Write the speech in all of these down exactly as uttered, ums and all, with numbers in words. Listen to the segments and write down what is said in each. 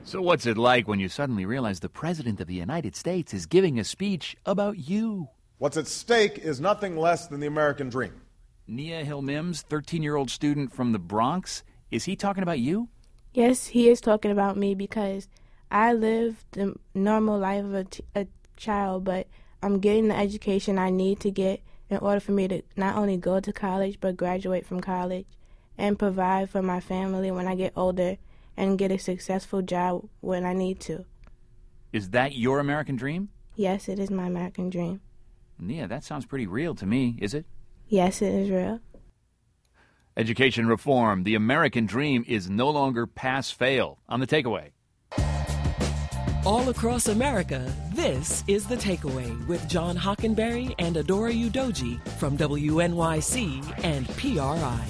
So what's it like when you suddenly realize the President of the United States is giving a speech about you? What's at stake is nothing less than the American dream. Nia Hill-Mims, thirteen-year-old student from the Bronx, is he talking about you? Yes, he is talking about me because I live the normal life of a, t- a child, but I'm getting the education I need to get in order for me to not only go to college, but graduate from college and provide for my family when I get older and get a successful job when I need to. Is that your American dream? Yes, it is my American dream. Nia, that sounds pretty real to me, is it? Yes, it is real. Education reform. The American dream is no longer pass-fail. On The Takeaway. All across America, this is The Takeaway with John Hockenberry and Adora Udoji from W N Y C and P R I.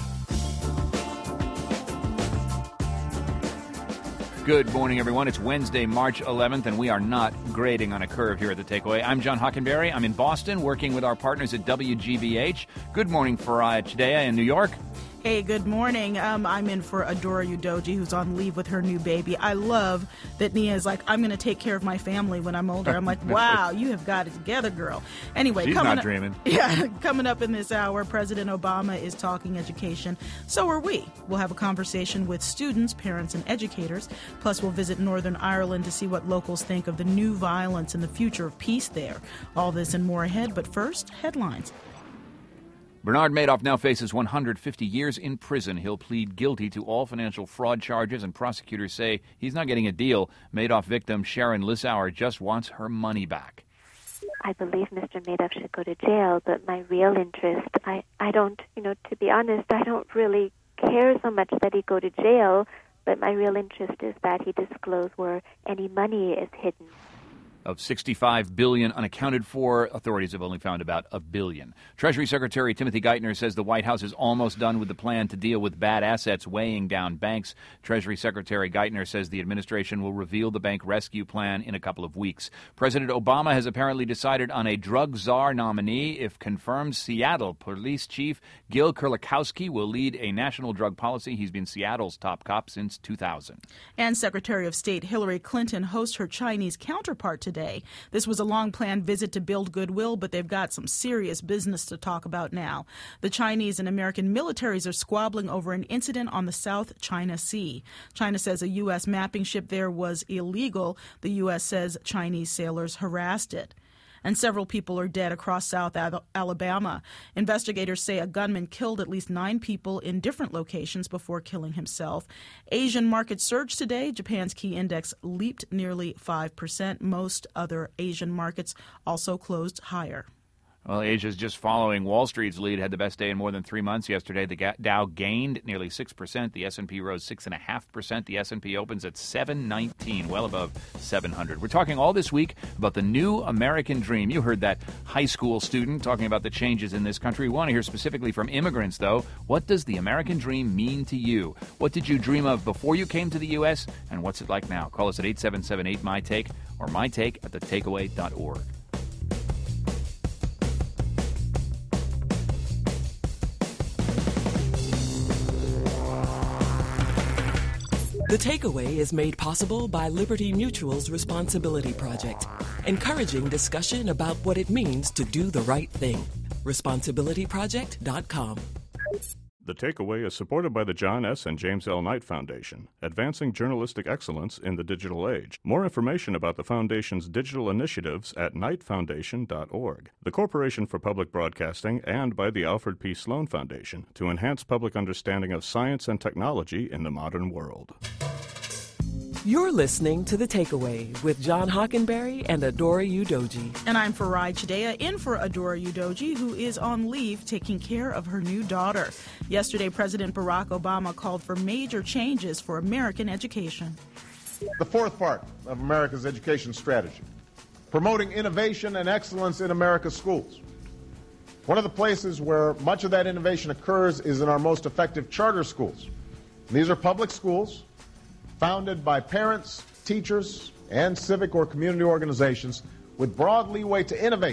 Good morning, everyone. It's Wednesday, March eleventh, and we are not grading on a curve here at The Takeaway. I'm John Hockenberry. I'm in Boston, working with our partners at W G B H. Good morning, Faraya Chidea in New York. Hey, good morning. Um, I'm in for Adora Udoji, who's on leave with her new baby. I love that Nia is like, I'm going to take care of my family when I'm older. I'm like, wow, you have got it together, girl. Anyway, she's coming not up, dreaming. Yeah, coming up in this hour, President Obama is talking education. So are we. We'll have a conversation with students, parents, and educators. Plus, we'll visit Northern Ireland to see what locals think of the new violence and the future of peace there. All this and more ahead. But first, headlines. Bernard Madoff now faces one hundred fifty years in prison. He'll plead guilty to all financial fraud charges, and prosecutors say he's not getting a deal. Madoff victim Sharon Lissauer just wants her money back. I believe Mister Madoff should go to jail, but my real interest, I, I don't, you know, to be honest, I don't really care so much that he go to jail, but my real interest is that he disclose where any money is hidden. Of sixty-five billion dollars unaccounted for, authorities have only found about a billion. Treasury Secretary Timothy Geithner says the White House is almost done with the plan to deal with bad assets weighing down banks. Treasury Secretary Geithner says the administration will reveal the bank rescue plan in a couple of weeks. President Obama has apparently decided on a drug czar nominee. If confirmed, Seattle Police Chief Gil Kurlikowski will lead a national drug policy. He's been Seattle's top cop since two thousand. And Secretary of State Hillary Clinton hosts her Chinese counterpart today. This was a long-planned visit to build goodwill, but they've got some serious business to talk about now. The Chinese and American militaries are squabbling over an incident on the South China Sea. China says a U S mapping ship there was illegal. The U S says Chinese sailors harassed it. And several people are dead across South Alabama. Investigators say a gunman killed at least nine people in different locations before killing himself. Asian markets surged today. Japan's key index leaped nearly five percent. Most other Asian markets also closed higher. Well, Asia's just following Wall Street's lead, had the best day in more than three months yesterday. The Dow gained nearly six percent. The S and P rose six point five percent. The S and P opens at seven nineteen, well above seven hundred. We're talking all this week about the new American dream. You heard that high school student talking about the changes in this country. We want to hear specifically from immigrants, though. What does the American dream mean to you? What did you dream of before you came to the U S, and what's it like now? Call us at eight seven seven eight, M Y Take or my take at the takeaway dot org. The Takeaway is made possible by Liberty Mutual's Responsibility Project, encouraging discussion about what it means to do the right thing. responsibility project dot com. The Takeaway is supported by the John S. and James L. Knight Foundation, advancing journalistic excellence in the digital age. More information about the Foundation's digital initiatives at knight foundation dot org. The Corporation for Public Broadcasting, and by the Alfred P. Sloan Foundation to enhance public understanding of science and technology in the modern world. You're listening to The Takeaway with John Hockenberry and Adora Udoji. And I'm Faraya Chidea, in for Adora Udoji, who is on leave taking care of her new daughter. Yesterday, President Barack Obama called for major changes for American education. The fourth part of America's education strategy, promoting innovation and excellence in America's schools. One of the places where much of that innovation occurs is in our most effective charter schools. These are public schools founded by parents, teachers, and civic or community organizations with broad leeway to innovate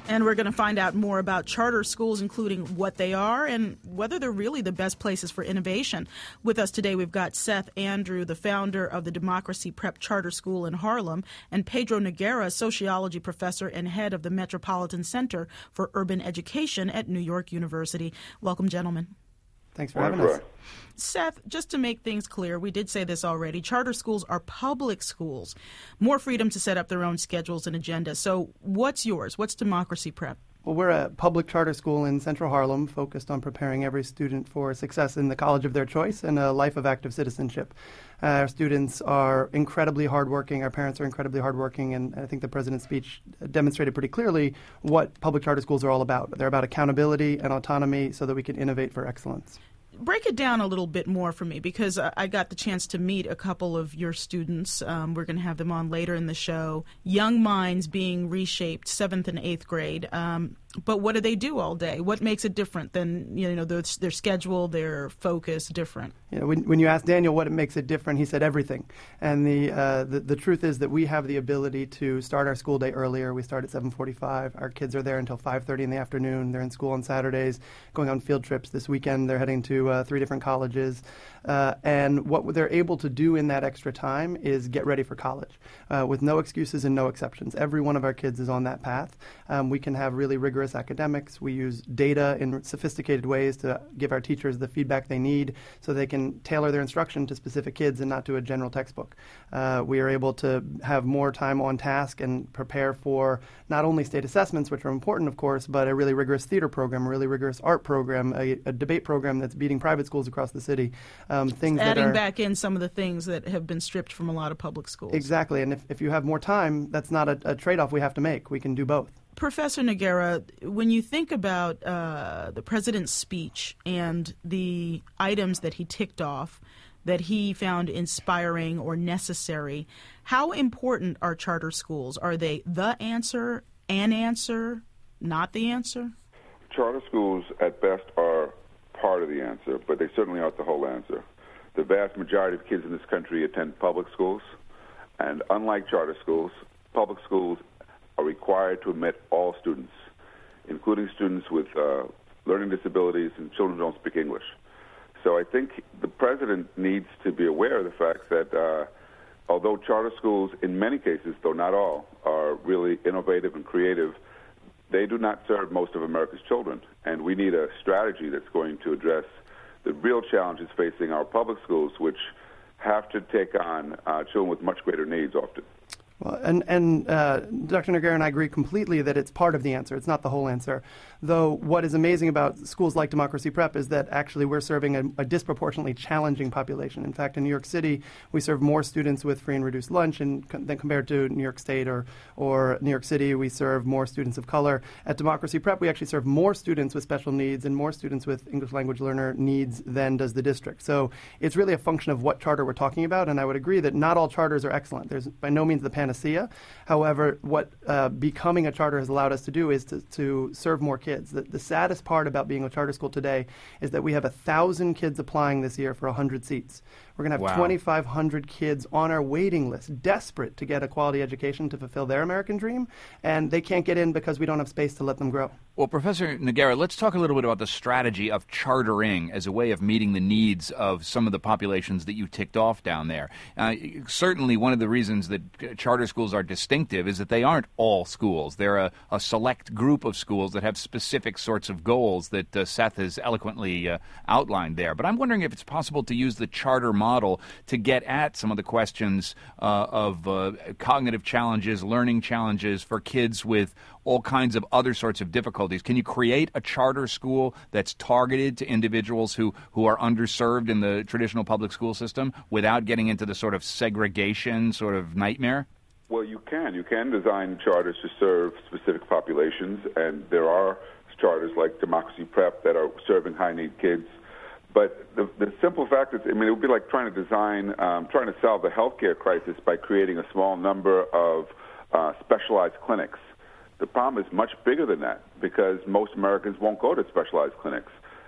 And we're going to find out more about charter schools, including what they are and whether they're really the best places for innovation. With us today, we've got Seth Andrew, the founder of the Democracy Prep Charter School in Harlem, and Pedro Noguera, sociology professor and head of the Metropolitan Center for Urban Education at New York University. Welcome, gentlemen. Thanks for having us. Seth, just to make things clear, we did say this already, charter schools are public schools, more freedom to set up their own schedules and agendas. So what's yours? What's Democracy Prep? Well, we're a public charter school in Central Harlem focused on preparing every student for success in the college of their choice and a life of active citizenship. Uh, our students are incredibly hardworking. Our parents are incredibly hardworking, and I think the president's speech demonstrated pretty clearly what public charter schools are all about. They're about accountability and autonomy so that we can innovate for excellence. Break it down a little bit more for me, because I got the chance to meet a couple of your students. Um, we're going to have them on later in the show. Young minds being reshaped, seventh and eighth grade. Um, but what do they do all day? What makes it different than, you know, their, their schedule, their focus different? You know, when, when you ask Daniel what it makes it different, he said everything. And the, uh, the the truth is that we have the ability to start our school day earlier. We start at seven forty-five. Our kids are there until five thirty in the afternoon. They're in school on Saturdays, going on field trips. This weekend they're heading to uh, three different colleges. Uh, and what they're able to do in that extra time is get ready for college uh, with no excuses and no exceptions. Every one of our kids is on that path. Um, we can have really rigorous academics. We use data in sophisticated ways to give our teachers the feedback they need so they can tailor their instruction to specific kids and not to a general textbook. Uh, we are able to have more time on task and prepare for not only state assessments, which are important, of course, but a really rigorous theater program, a really rigorous art program, a, a debate program that's beating private schools across the city. Um, things Adding that are, back in some of the things that have been stripped from a lot of public schools. Exactly. And if, if you have more time, that's not a, a trade-off we have to make. We can do both. Professor Noguera, when you think about uh, the president's speech and the items that he ticked off that he found inspiring or necessary, how important are charter schools? Are they the answer, an answer, not the answer? Charter schools, at best, are part of the answer, but they certainly aren't the whole answer. The vast majority of kids in this country attend public schools, and unlike charter schools, public schools are required to admit all students, including students with uh, learning disabilities and children who don't speak English. So I think the president needs to be aware of the fact that uh, although charter schools, in many cases, though not all, are really innovative and creative, they do not serve most of America's children. And we need a strategy that's going to address the real challenges facing our public schools, which have to take on uh, children with much greater needs often. Well, and and uh, Doctor Noguera and I agree completely that it's part of the answer. It's not the whole answer. Though what is amazing about schools like Democracy Prep is that actually we're serving a, a disproportionately challenging population. In fact, in New York City, we serve more students with free and reduced lunch and, than compared to New York State or, or New York City. We serve more students of color. At Democracy Prep, we actually serve more students with special needs and more students with English language learner needs than does the district. So it's really a function of what charter we're talking about, and I would agree that not all charters are excellent. There's by no means the panacea. However, what uh, becoming a charter has allowed us to do is to, to serve more kids. The, the saddest part about being a charter school today is that we have one thousand kids applying this year for one hundred seats. We're going to have wow. twenty-five hundred kids on our waiting list, desperate to get a quality education to fulfill their American dream, and they can't get in because we don't have space to let them grow. Well, Professor Noguera, let's talk a little bit about the strategy of chartering as a way of meeting the needs of some of the populations that you ticked off down there. Uh, certainly one of the reasons that charter schools are distinctive is that they aren't all schools. They're a, a select group of schools that have specific sorts of goals that uh, Seth has eloquently uh, outlined there. But I'm wondering if it's possible to use the charter model to get at some of the questions uh, of uh, cognitive challenges, learning challenges for kids with all kinds of other sorts of difficulties. Can you create a charter school that's targeted to individuals who, who are underserved in the traditional public school system without getting into the sort of segregation sort of nightmare? Well, you can. You can design charters to serve specific populations, and there are charters like Democracy Prep that are serving high-need kids. But the, the simple fact is, I mean, it would be like trying to design, um, trying to solve the healthcare crisis by creating a small number of uh, specialized clinics. The problem is much bigger than that because most Americans won't go to specialized clinics.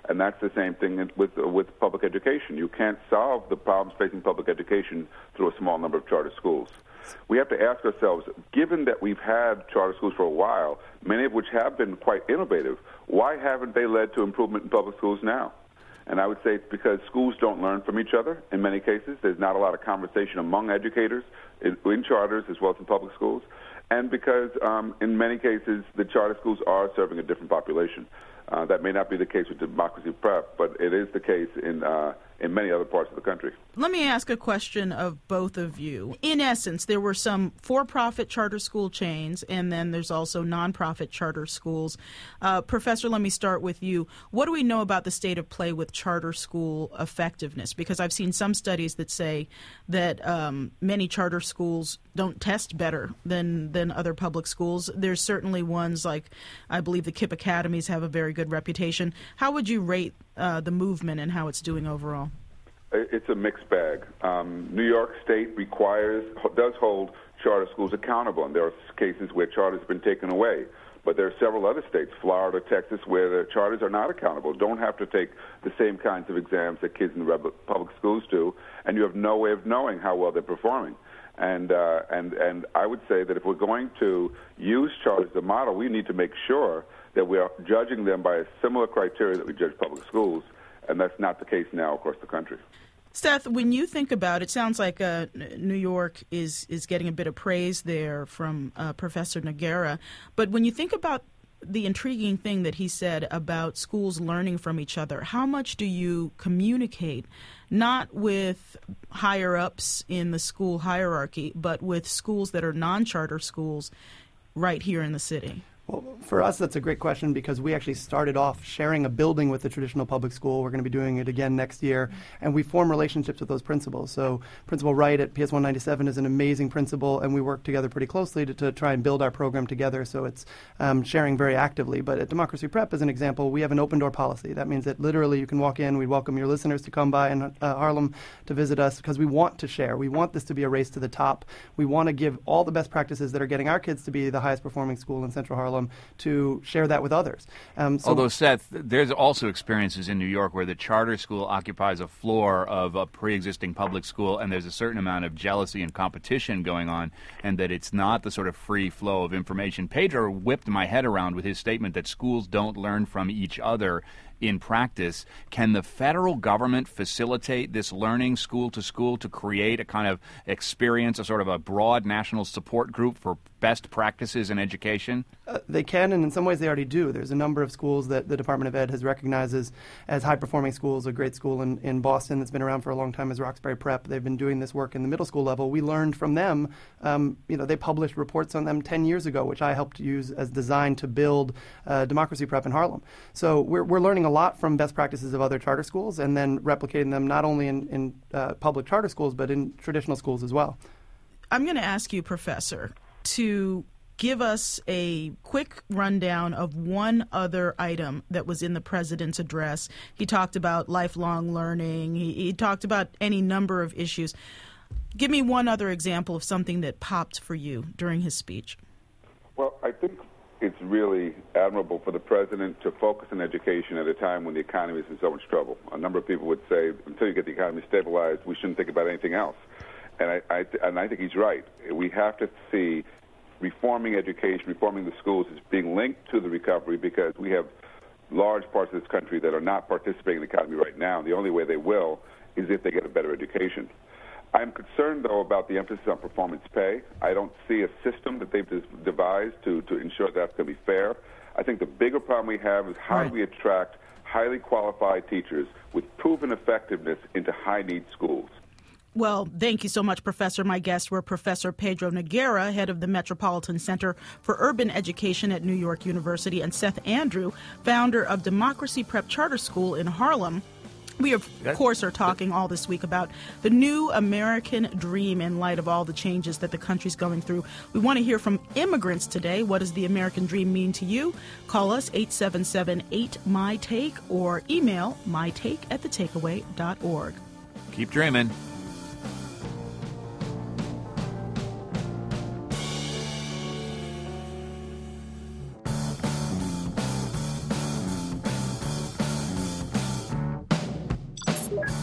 And that's the same thing with with public education. You can't solve the problems facing public education through a small number of charter schools. We have to ask ourselves, given that we've had charter schools for a while, many of which have been quite innovative, why haven't they led to improvement in public schools now? And I would say it's because schools don't learn from each other in many cases. There's not a lot of conversation among educators in, in charters as well as in public schools. And because um, in many cases the charter schools are serving a different population. Uh, that may not be the case with Democracy Prep, but it is the case in uh, in many other parts of the country. Let me ask a question of both of you. In essence, there were some for-profit charter school chains, and then there's also nonprofit charter schools. Uh, Professor, let me start with you. What do we know about the state of play with charter school effectiveness? Because I've seen some studies that say that um, many charter schools don't test better than, than other public schools. There's certainly ones like, I believe the KIPP Academies have a very good reputation. How would you rate uh, the movement and how it's doing overall? It's a mixed bag. Um, New York State requires, does hold charter schools accountable, and there are cases where charters have been taken away. But there are several other states, Florida, Texas, where the charters are not accountable, don't have to take the same kinds of exams that kids in the public schools do, and you have no way of knowing how well they're performing. And uh, and and I would say that if we're going to use charters as a model, we need to make sure that we are judging them by a similar criteria that we judge public schools, and that's not the case now across the country. Seth, when you think about it, sounds like uh, New York is, is getting a bit of praise there from uh, Professor Noguera. But when you think about the intriguing thing that he said about schools learning from each other, how much do you communicate, not with higher-ups in the school hierarchy, but with schools that are non-charter schools right here in the city? Well, for us, that's a great question because we actually started off sharing a building with the traditional public school. We're going to be doing it again next year, and we form relationships with those principals. So Principal Wright at P S one ninety-seven is an amazing principal, and we work together pretty closely to, to try and build our program together, so it's um, sharing very actively. But at Democracy Prep, as an example, we have an open-door policy. That means that literally you can walk in. We welcome your listeners to come by in uh, Harlem to visit us because we want to share. We want this to be a race to the top. We want to give all the best practices that are getting our kids to be the highest-performing school in Central Harlem to share that with others. Um, so Although, Seth, there's also experiences in New York where the charter school occupies a floor of a pre-existing public school, and there's a certain amount of jealousy and competition going on, and that it's not the sort of free flow of information. Pedro whipped my head around with his statement that schools don't learn from each other in practice. Can the federal government facilitate this learning school to school to create a kind of experience, a sort of a broad national support group for best practices in education? Uh, they can, and in some ways they already do. There's a number of schools that the Department of Ed has recognized as, as high-performing schools. A great school in, in Boston that's been around for a long time is Roxbury Prep. They've been doing this work in the middle school level. We learned from them. Um, you know, they published reports on them ten years ago, which I helped use as design to build uh, Democracy Prep in Harlem. So we're, we're learning a lot from best practices of other charter schools and then replicating them not only in, in uh, public charter schools but in traditional schools as well. I'm going to ask you, Professor, to give us a quick rundown of one other item that was in the president's address. He talked about lifelong learning. He, he talked about any number of issues. Give me one other example of something that popped for you during his speech. Well, I think it's really admirable for the president to focus on education at a time when the economy is in so much trouble. A number of people would say, until you get the economy stabilized, we shouldn't think about anything else. And I, I, and I think he's right. We have to see reforming education, reforming the schools as being linked to the recovery because we have large parts of this country that are not participating in the economy right now. The only way they will is if they get a better education. I'm concerned, though, about the emphasis on performance pay. I don't see a system that they've devised to, to ensure that's going to be fair. I think the bigger problem we have is how right. do we attract highly qualified teachers with proven effectiveness into high-need schools. Well, thank you so much, Professor. My guests were Professor Pedro Noguera, head of the Metropolitan Center for Urban Education at New York University, and Seth Andrew, founder of Democracy Prep Charter School in Harlem. We, of course, are talking all this week about the new American dream in light of all the changes that the country's going through. We want to hear from immigrants today. What does the American dream mean to you? Call us eight seven seven eight M Y Take or email mytake at the takeaway dot org. Keep dreaming.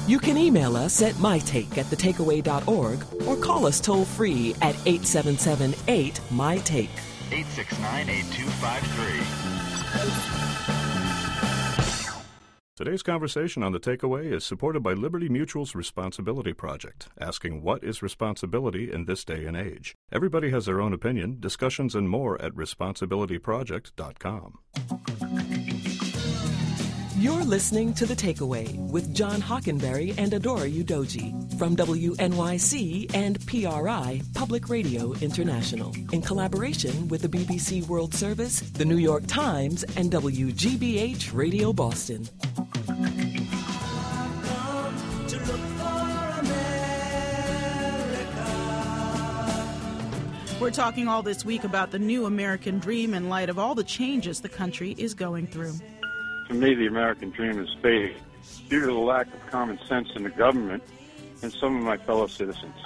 You can email us at mytake at the takeaway dot org or call us toll-free at eight seven seven eight M Y take. eight six nine, eight two five three. Today's conversation on The Takeaway is supported by Liberty Mutual's Responsibility Project, asking what is responsibility in this day and age. Everybody has their own opinion. Discussions and more at responsibility project dot com. You're listening to The Takeaway with John Hockenberry and Adora Udoji from W N Y C and P R I, Public Radio International, in collaboration with the B B C World Service, the New York Times, and W G B H Radio Boston. We're talking all this week about the new American dream in light of all the changes the country is going through. To me, the American dream is fading due to the lack of common sense in the government and some of my fellow citizens.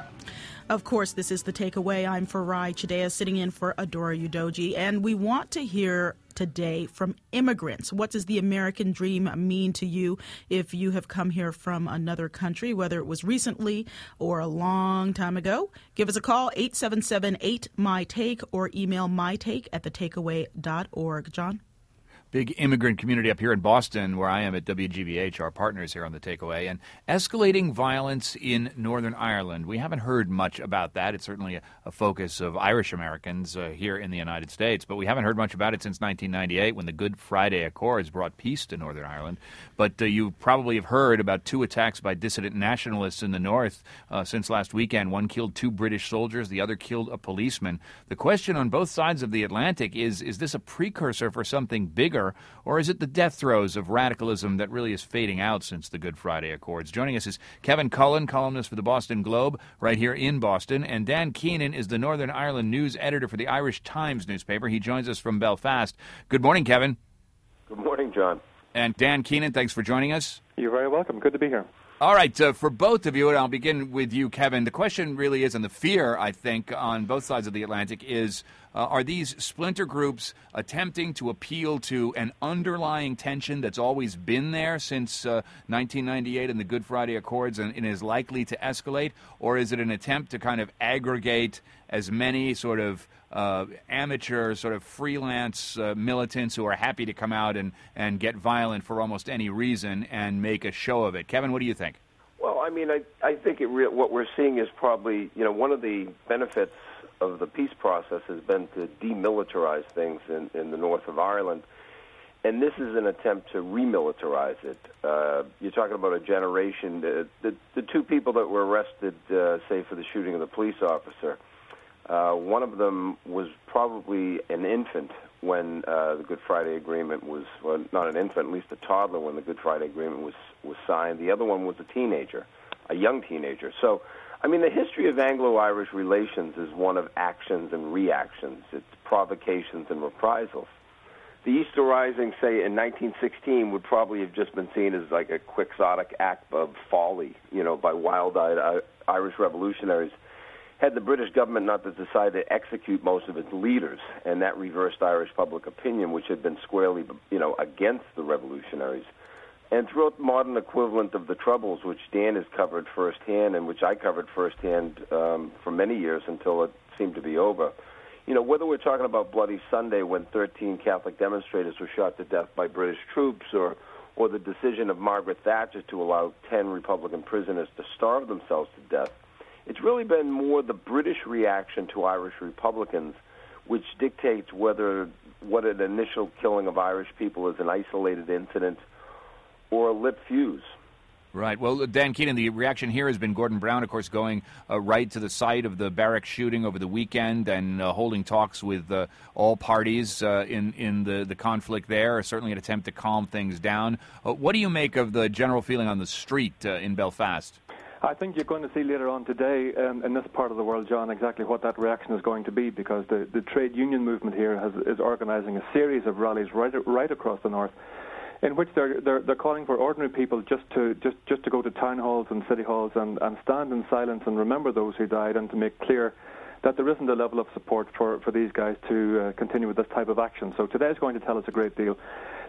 Of course, this is The Takeaway. I'm Farai Chidea, sitting in for Adora Udoji, and we want to hear today from immigrants. What does the American dream mean to you if you have come here from another country, whether it was recently or a long time ago? Give us a call, eight seven seven eight M Y take, or email mytake at the takeaway dot org. John? Big immigrant community up here in Boston, where I am at W G B H, our partners here on The Takeaway, and escalating violence in Northern Ireland. We haven't heard much about that. It's certainly a, a focus of Irish Americans uh, here in the United States, but we haven't heard much about it since nineteen ninety-eight when the Good Friday Accords brought peace to Northern Ireland. But uh, you probably have heard about two attacks by dissident nationalists in the north uh, since last weekend. One killed two British soldiers, the other killed a policeman. The question on both sides of the Atlantic is, is this a precursor for something bigger? Or is it the death throes of radicalism that really is fading out since the Good Friday Accords? Joining us is Kevin Cullen, columnist for the Boston Globe, right here in Boston. And Dan Keenan is the Northern Ireland news editor for the Irish Times newspaper. He joins us from Belfast. Good morning, Kevin. Good morning, John. And Dan Keenan, thanks for joining us. You're very welcome. Good to be here. All right, uh, for both of you, and I'll begin with you, Kevin, the question really is, and the fear, I think, on both sides of the Atlantic is, uh, are these splinter groups attempting to appeal to an underlying tension that's always been there since uh, nineteen ninety-eight and the Good Friday Accords and, and is likely to escalate, or is it an attempt to kind of aggregate as many sort of uh, amateur, sort of freelance uh, militants who are happy to come out and, and get violent for almost any reason and make a show of it? Kevin, what do you think? Well, I mean, I, I think it re- what we're seeing is probably, you know, one of the benefits of the peace process has been to demilitarize things in, in the north of Ireland, and this is an attempt to remilitarize it. Uh, you're talking about a generation. The, the, the two people that were arrested, uh, say, for the shooting of the police officer, uh, one of them was probably an infant when uh, the Good Friday Agreement was, well, not an infant, at least a toddler when the Good Friday Agreement was, was signed. The other one was a teenager, a young teenager. So, I mean, the history of Anglo-Irish relations is one of actions and reactions. It's provocations and reprisals. The Easter Rising, say, in nineteen sixteen would probably have just been seen as like a quixotic act of folly, you know, by wild-eyed Irish revolutionaries. Had the British government not decided to execute most of its leaders, and that reversed Irish public opinion, which had been squarely, you know, against the revolutionaries. And throughout the modern equivalent of the Troubles, which Dan has covered firsthand and which I covered firsthand um, for many years until it seemed to be over, you know, whether we're talking about Bloody Sunday when thirteen Catholic demonstrators were shot to death by British troops, or, or the decision of Margaret Thatcher to allow ten Republican prisoners to starve themselves to death, it's really been more the British reaction to Irish Republicans which dictates whether what an initial killing of Irish people is an isolated incident or a lit fuse. Right. Well, Dan Keenan, the reaction here has been Gordon Brown, of course, going uh, right to the site of the barrack shooting over the weekend and uh, holding talks with uh, all parties uh, in, in the, the conflict there, certainly an attempt to calm things down. Uh, what do you make of the general feeling on the street uh, in Belfast? I think you're going to see later on today um, in this part of the world, John, exactly what that reaction is going to be, because the, the trade union movement here has, is organising a series of rallies right right across the north, in which they're they're, they're calling for ordinary people just to just, just to go to town halls and city halls and, and stand in silence and remember those who died, and to make clear that there isn't a level of support for, for these guys to uh, continue with this type of action. So today is going to tell us a great deal.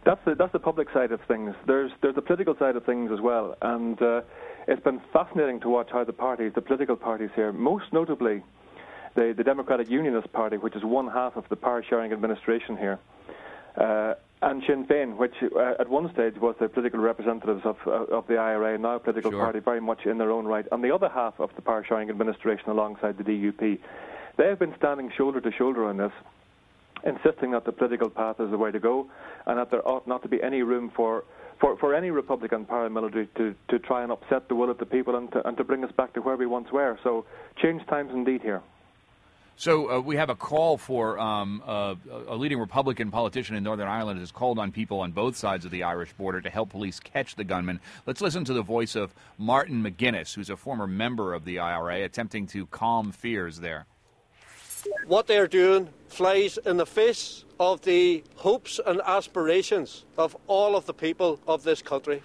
that's the that's the public side of things. There's there's the political side of things as well, and uh, it's been fascinating to watch how the parties, the political parties here, most notably the the Democratic Unionist Party, which is one half of the power-sharing administration here, uh, and Sinn Féin, which uh, at one stage was the political representatives of uh, of the I R A, now a political Sure. party very much in their own right, and the other half of the power-sharing administration alongside the D U P. They have been standing shoulder to shoulder on this, insisting that the political path is the way to go, and that there ought not to be any room for, for, for any Republican paramilitary to, to try and upset the will of the people and to, and to bring us back to where we once were. So, change times indeed here. So uh, we have a call for um, uh, a leading Republican politician in Northern Ireland has called on people on both sides of the Irish border to help police catch the gunman. Let's listen to the voice of Martin McGuinness, who's a former member of the I R A, attempting to calm fears there. What they're doing flies in the face of the hopes and aspirations of all of the people of this country.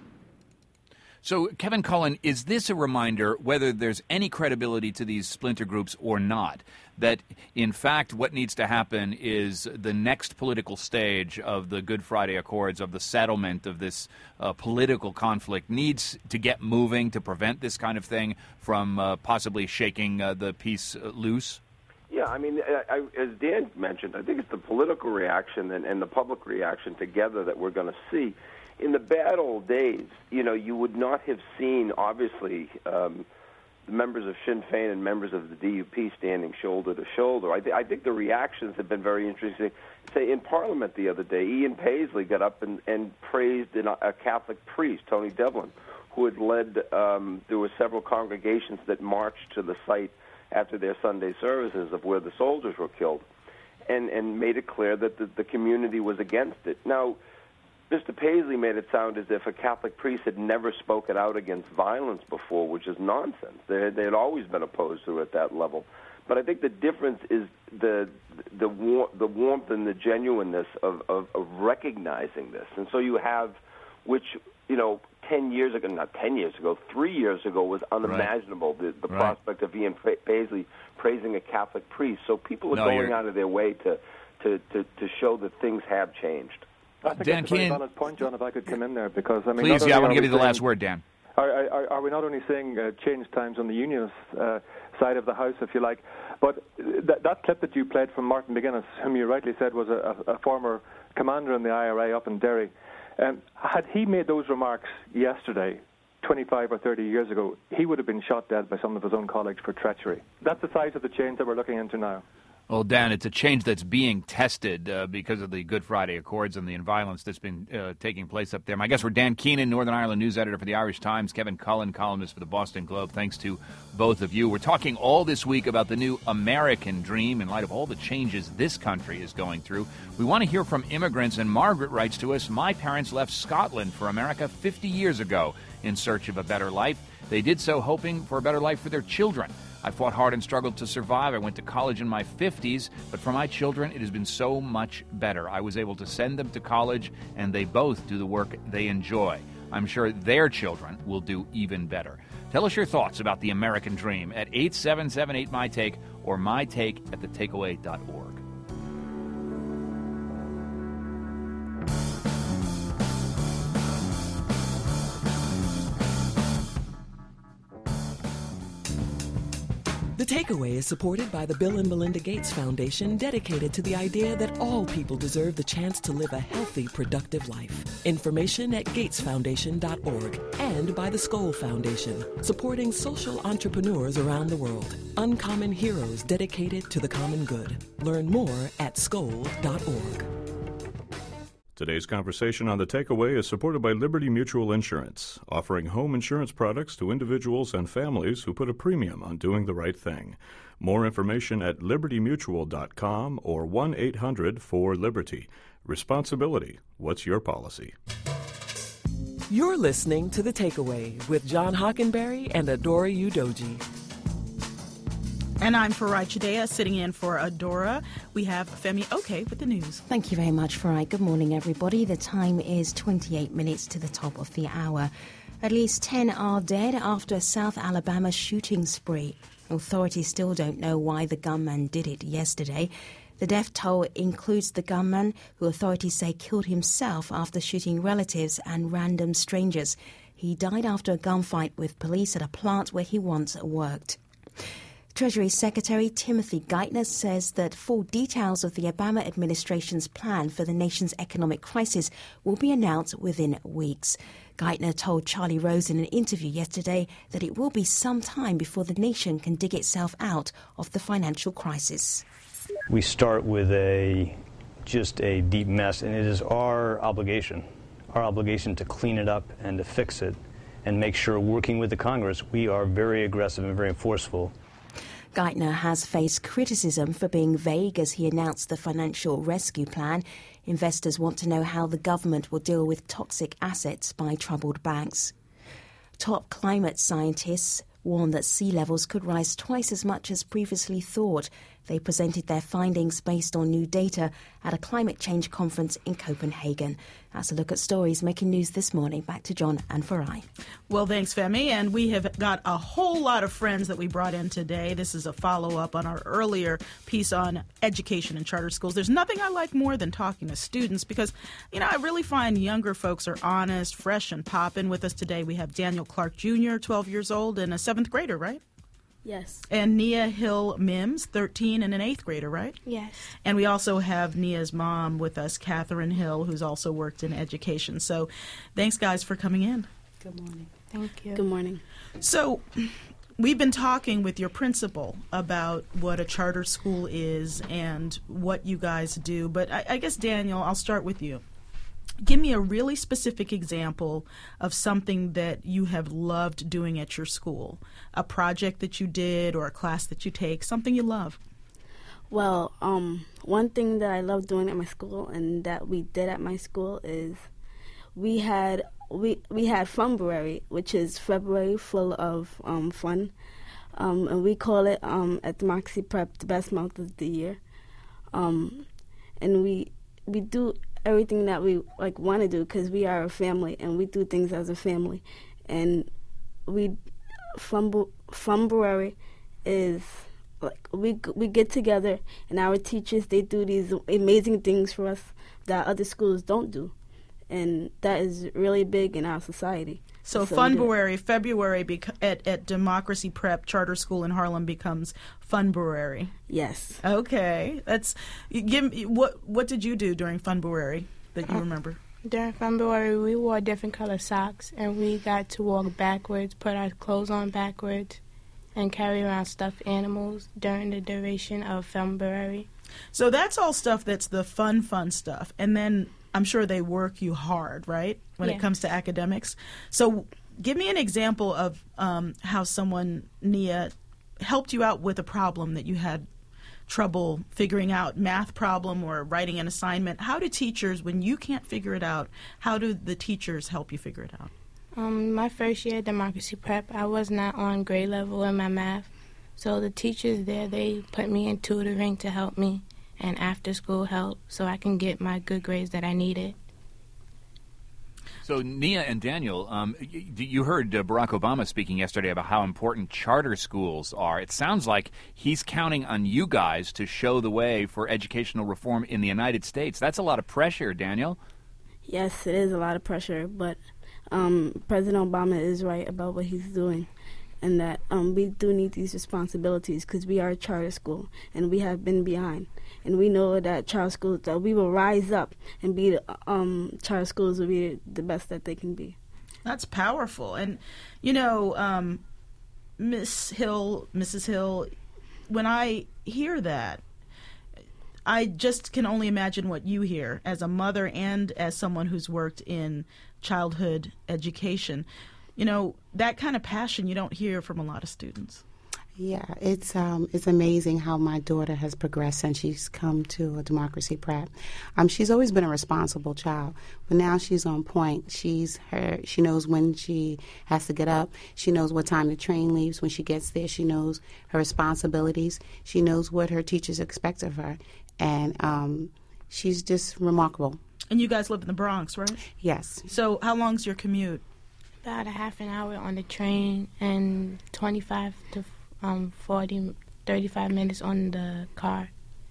So, Kevin Cullen, is this a reminder, whether there's any credibility to these splinter groups or not, that, in fact, what needs to happen is the next political stage of the Good Friday Accords, of the settlement of this uh, political conflict, needs to get moving to prevent this kind of thing from uh, possibly shaking uh, the peace uh, loose? Yeah, I mean, I, I, as Dan mentioned, I think it's the political reaction and, and the public reaction together that we're going to see. In the bad old days, you know, you would not have seen, obviously, um, the members of Sinn Féin and members of the D U P standing shoulder to shoulder. I, th- I think the reactions have been very interesting. Say, in Parliament the other day, Ian Paisley got up and, and praised an, a Catholic priest, Tony Devlin, who had led, um, there were several congregations that marched to the site after their Sunday services of where the soldiers were killed, and, and made it clear that the, the community was against it. Now, Mister Paisley made it sound as if a Catholic priest had never spoken out against violence before, which is nonsense. They, they had always been opposed to it at that level. But I think the difference is the the, war, the warmth and the genuineness of, of, of recognizing this. And so you have, which, you know, ten years ago, not ten years ago, three years ago was unimaginable, right. the, the right. prospect of Ian Paisley praising a Catholic priest. So people are no, going you're... out of their way to, to, to, to show that things have changed. I think Dan that's a very Keenan. valid point, John, if I could come in there, because, I mean... Please, yeah, I want to give you the saying, last word, Dan. Are, are, are we not only seeing uh, change times on the unionist uh, side of the House, if you like, but th- that clip that you played from Martin McGuinness, whom you rightly said was a, a, a former commander in the I R A up in Derry, um, had he made those remarks yesterday, twenty-five or thirty years ago, he would have been shot dead by some of his own colleagues for treachery. That's the size of the change that we're looking into now. Well, Dan, it's a change that's being tested uh, because of the Good Friday Accords and the violence that's been uh, taking place up there. My guests were Dan Keenan, Northern Ireland news editor for the Irish Times, Kevin Cullen, columnist for the Boston Globe. Thanks to both of you. We're talking all this week about the new American dream in light of all the changes this country is going through. We want to hear from immigrants, and Margaret writes to us, my parents left Scotland for America fifty years ago in search of a better life. They did so hoping for a better life for their children. I fought hard and struggled to survive. I went to college in my fifties, but for my children, it has been so much better. I was able to send them to college, and they both do the work they enjoy. I'm sure their children will do even better. Tell us your thoughts about the American dream at eight seven seven eight, M Y Take or my take at the takeaway dot org. The Takeaway is supported by the Bill and Melinda Gates Foundation, dedicated to the idea that all people deserve the chance to live a healthy, productive life. Information at gates foundation dot org, and by the Skoll Foundation, supporting social entrepreneurs around the world. Uncommon heroes dedicated to the common good. Learn more at skoll dot org. Today's conversation on The Takeaway is supported by Liberty Mutual Insurance, offering home insurance products to individuals and families who put a premium on doing the right thing. More information at liberty mutual dot com or one eight hundred four liberty. Responsibility. What's your policy? You're listening to The Takeaway with John Hockenberry and Adora Udoji. And I'm Farai Chidea, sitting in for Adora. We have Femi Oke with the news. Thank you very much, Farai. Good morning, everybody. The time is twenty-eight minutes to the top of the hour. At least ten are dead after a South Alabama shooting spree. Authorities still don't know why the gunman did it yesterday. The death toll includes the gunman, who authorities say killed himself after shooting relatives and random strangers. He died after a gunfight with police at a plant where he once worked. Treasury Secretary Timothy Geithner says that full details of the Obama administration's plan for the nation's economic crisis will be announced within weeks. Geithner told Charlie Rose in an interview yesterday that it will be some time before the nation can dig itself out of the financial crisis. We start with a just a deep mess, and it is our obligation, our obligation to clean it up and to fix it and make sure, working with the Congress, we are very aggressive and very forceful. Geithner has faced criticism for being vague as he announced the financial rescue plan. Investors want to know how the government will deal with toxic assets by troubled banks. Top climate scientists warn that sea levels could rise twice as much as previously thought. They presented their findings based on new data at a climate change conference in Copenhagen. That's a look at stories making news this morning. Back to John and Farai. Well, thanks, Femi. And we have got a whole lot of friends that we brought in today. This is a follow-up on our earlier piece on education in charter schools. There's nothing I like more than talking to students because, you know, I really find younger folks are honest, fresh, and poppin'. With us today, we have Daniel Clark Junior, twelve years old, and a seventh grader, right? Yes. And Nia Hill Mims, thirteen, and an eighth grader, right? Yes. And we also have Nia's mom with us, Catherine Hill, who's also worked in education. So thanks, guys, for coming in. Good morning. Thank you. Good morning. So we've been talking with your principal about what a charter school is and what you guys do. But I, I guess, Daniel, I'll start with you. Give me a really specific example of something that you have loved doing at your school, a project that you did or a class that you take, something you love. Well, um, one thing that I love doing at my school and that we did at my school is we had we we had Funbuary, which is February full of um, fun, um, and we call it um, at Democracy Prep the best month of the year, um, and we we do everything that we like want to do because we are a family and we do things as a family, and we Fumbu, Funbuary is like we we get together and our teachers, they do these amazing things for us that other schools don't do, and that is really big in our society. So, so Funbuary, February bec- at, at Democracy Prep Charter School in Harlem becomes Funbuary. Yes. Okay. That's give me, what what did you do during Funbuary that you uh, remember? During Funbuary, we wore different color socks, and we got to walk backwards, put our clothes on backwards, and carry around stuffed animals during the duration of Funbuary. So that's all stuff that's the fun, fun stuff. And then I'm sure they work you hard, right, when yeah. it comes to academics. So give me an example of um, how someone, Nia, helped you out with a problem that you had trouble figuring out, math problem or writing an assignment. How do teachers, when you can't figure it out, how do the teachers help you figure it out? Um, my first year at Democracy Prep, I was not on grade level in my math. So the teachers there, they put me in tutoring to help me and after-school help so I can get my good grades that I needed. So, Nia and Daniel, um, you, you heard uh, Barack Obama speaking yesterday about how important charter schools are. It sounds like he's counting on you guys to show the way for educational reform in the United States. That's a lot of pressure, Daniel. Yes, it is a lot of pressure, but um, President Obama is right about what he's doing, and that um, we do need these responsibilities because we are a charter school and we have been behind. And we know that charter schools, that we will rise up and be, the, um, charter schools will be the best that they can be. That's powerful. And, you know, um, Miss Hill, Missus Hill, when I hear that, I just can only imagine what you hear as a mother and as someone who's worked in childhood education. You know, that kind of passion you don't hear from a lot of students. Yeah, it's um, it's amazing how my daughter has progressed since she's come to a Democracy Prep. Um, she's always been a responsible child, but now she's on point. She's her. She knows when she has to get up. She knows what time the train leaves. When she gets there, she knows her responsibilities. She knows what her teachers expect of her, and um, she's just remarkable. And you guys live in the Bronx, right? Yes. So how long's your commute? About a half an hour on the train and twenty-five to Um, forty, thirty-five minutes on the car.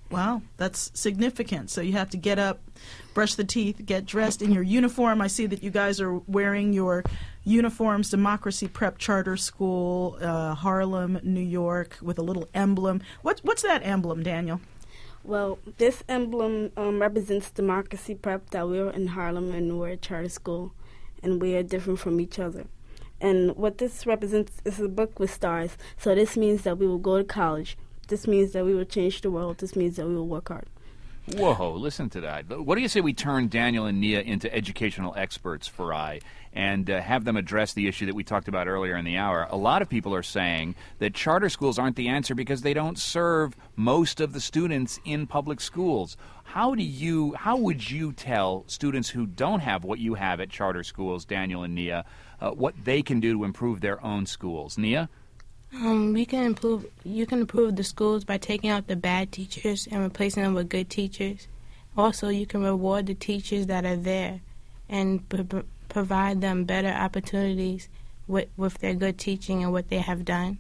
Wow, that's significant. So you have to get up, brush the teeth, get dressed in your uniform. I see that you guys are wearing your uniforms, Democracy Prep Charter School, uh, Harlem, New York, with a little emblem. What, what's that emblem, Daniel? Well, this emblem um, represents Democracy Prep, that we're in Harlem and we're a charter school, and we are different from each other. And what this represents is a book with stars. So this means that we will go to college. This means that we will change the world. This means that we will work hard. Whoa, listen to that. What do you say we turn Daniel and Nia into educational experts for I and uh, have them address the issue that we talked about earlier in the hour? A lot of people are saying that charter schools aren't the answer because they don't serve most of the students in public schools. How do you, how would you tell students who don't have what you have at charter schools, Daniel and Nia, uh, what they can do to improve their own schools? Nia? Um, we can improve. You can improve the schools by taking out the bad teachers and replacing them with good teachers. Also, you can reward the teachers that are there, and p- provide them better opportunities with with their good teaching and what they have done.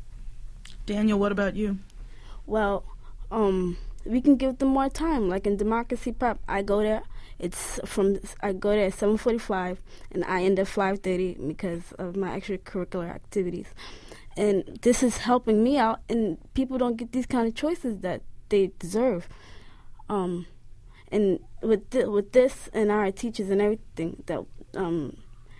Daniel, what about you? Well, um, we can give them more time. Like in Democracy Prep, I go there. It's from I go there at seven forty-five, and I end at five thirty because of my extracurricular activities. And this is helping me out, and people don't get these kind of choices that they deserve. Um, and with th- with this and our teachers and everything, that um,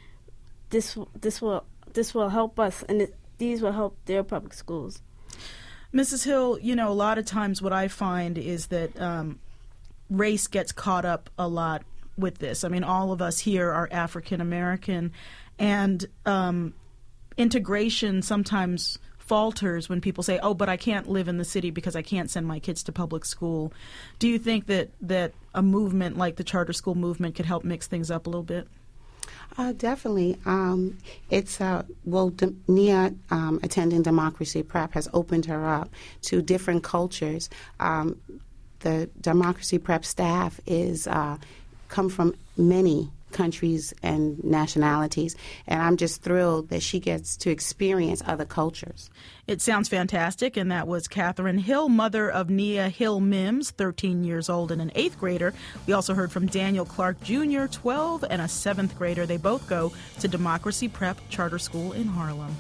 this this will this will help us, and it, these will help their public schools. Missus Hill, you know, a lot of times what I find is that um, race gets caught up a lot with this. I mean, all of us here are African American, and um, integration sometimes falters when people say, oh, but I can't live in the city because I can't send my kids to public school. Do you think that, that a movement like the charter school movement could help mix things up a little bit? Uh, definitely. Um, it's, uh, well, De- Nia um, attending Democracy Prep has opened her up to different cultures. Um, the Democracy Prep staff is uh, come from many countries and nationalities, and I'm just thrilled that she gets to experience other cultures. It sounds fantastic, and that was Catherine Hill, mother of Nia Hill Mims, thirteen years old and an eighth grader. We also heard from Daniel Clark Junior, twelve, and a seventh grader. They both go to Democracy Prep Charter School in Harlem.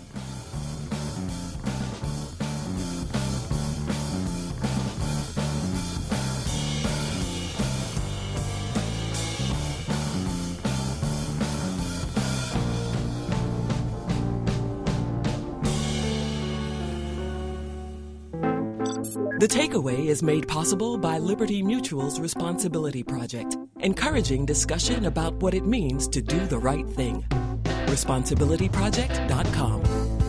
The Takeaway is made possible by Liberty Mutual's Responsibility Project, encouraging discussion about what it means to do the right thing. responsibility project dot com.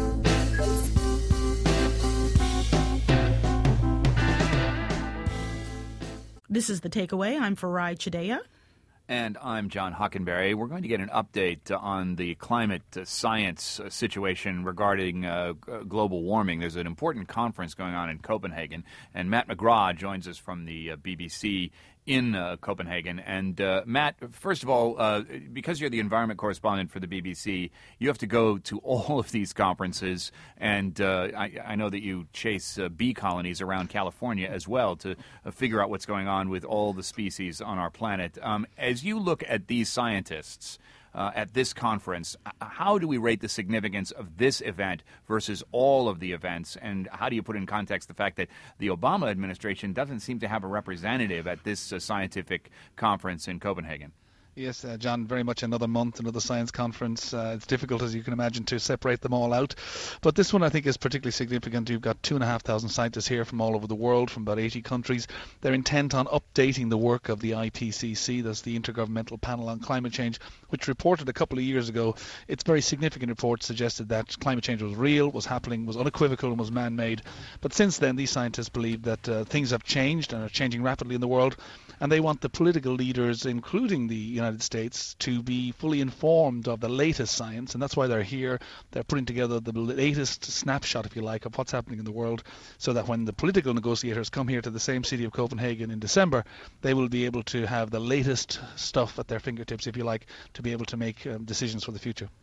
This is The Takeaway. I'm Farai Chideya. And I'm John Hockenberry. We're going to get an update on the climate uh, science uh, situation regarding uh, g- global warming. There's an important conference going on in Copenhagen, and Matt McGraw joins us from the uh, B B C in uh, Copenhagen. And uh, Matt, first of all, uh, because you're the environment correspondent for the B B C, you have to go to all of these conferences, and uh, I, I know that you chase uh, bee colonies around California as well to uh, figure out what's going on with all the species on our planet. Um, as you look at these scientists uh, at this conference, how do we rate the significance of this event versus all of the events, and how do you put in context the fact that the Obama administration doesn't seem to have a representative at this uh, scientific conference in Copenhagen? Yes, uh, John, very much another month, another science conference. Uh, it's difficult, as you can imagine, to separate them all out. But this one, I think, is particularly significant. You've got two and a half thousand scientists here from all over the world, from about eighty countries. They're intent on updating the work of the I P C C, that's the Intergovernmental Panel on Climate Change, which reported a couple of years ago. Its very significant report suggested that climate change was real, was happening, was unequivocal, and was man-made. But since then, these scientists believe that uh, things have changed and are changing rapidly in the world, and they want the political leaders, including the United States, to be fully informed of the latest science, and that's why they're here. They're putting together the latest snapshot, if you like, of what's happening in the world, so that when the political negotiators come here to the same city of Copenhagen in December, they will be able to have the latest stuff at their fingertips, if you like, to be able to make um, decisions for the future.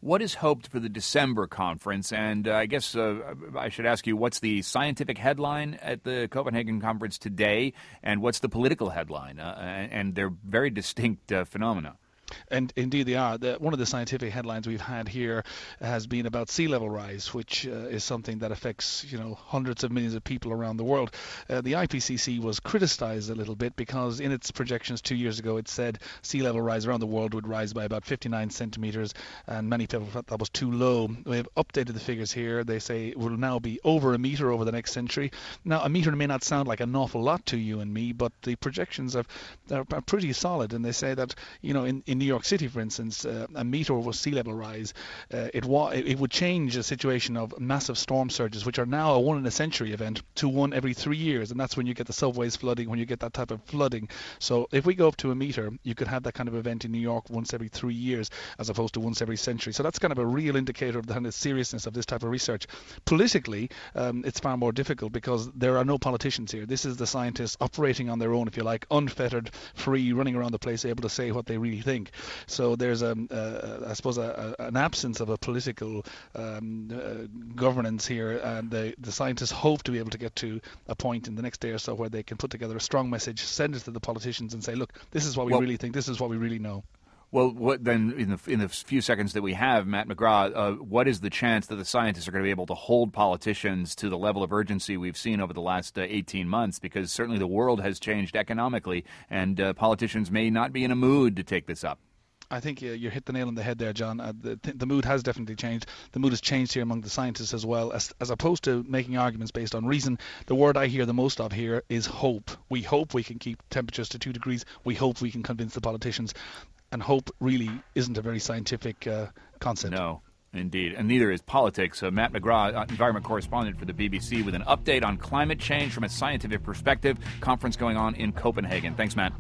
What is hoped for the December conference? And uh, I guess uh, I should ask you, what's the scientific headline at the Copenhagen conference today, and what's the political headline? Uh, and they're very distinct uh, phenomena. And indeed they are. The, one of the scientific headlines we've had here has been about sea level rise, which uh, is something that affects, you know, hundreds of millions of people around the world. Uh, the I P C C was criticized a little bit because in its projections two years ago it said sea level rise around the world would rise by about fifty-nine centimeters, and many people thought that was too low. We have updated the figures here. They say it will now be over a meter over the next century. Now, a meter may not sound like an awful lot to you and me, but the projections are, are, are pretty solid, and they say that, you know, in, in New York City, for instance, uh, a meter over sea level rise, uh, it, wa- it would change a situation of massive storm surges, which are now a one in a century event, to one every three years, and that's when you get the subways flooding, when you get that type of flooding. So if we go up to a meter, you could have that kind of event in New York once every three years, as opposed to once every century. So that's kind of a real indicator of the kind of seriousness of this type of research. Politically, um, it's far more difficult because there are no politicians here. This is the scientists operating on their own, if you like, unfettered, free, running around the place, able to say what they really think. So there's, a, a, I suppose, a, a, an absence of a political um, uh, governance here, and the, the scientists hope to be able to get to a point in the next day or so where they can put together a strong message, send it to the politicians and say, look, this is what we well, really think, this is what we really know. Well, what then, in the in the few seconds that we have, Matt McGrath, uh, what is the chance that the scientists are going to be able to hold politicians to the level of urgency we've seen over the last uh, eighteen months? Because certainly the world has changed economically, and uh, politicians may not be in a mood to take this up. I think you, you hit the nail on the head there, John. Uh, the, the mood has definitely changed. The mood has changed here among the scientists as well. As, as opposed to making arguments based on reason, the word I hear the most of here is hope. We hope we can keep temperatures to two degrees. We hope we can convince the politicians. And hope really isn't a very scientific uh, concept. No. Indeed, and neither is politics. Uh, Matt McGrath, environment correspondent for the B B C, with an update on climate change from a scientific perspective. Conference going on in Copenhagen. Thanks, Matt.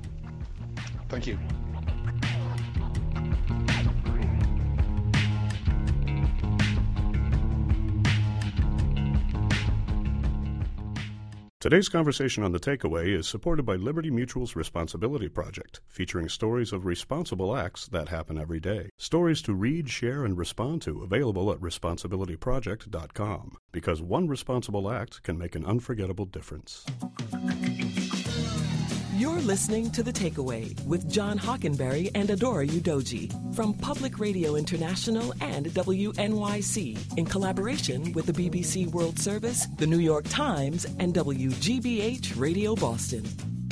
Thank you. Today's conversation on The Takeaway is supported by Liberty Mutual's Responsibility Project, featuring stories of responsible acts that happen every day. Stories to read, share, and respond to, available at responsibility project dot com. Because one responsible act can make an unforgettable difference. You're listening to The Takeaway with John Hockenberry and Adora Udoji from Public Radio International and W N Y C in collaboration with the B B C World Service, the New York Times, and W G B H Radio Boston.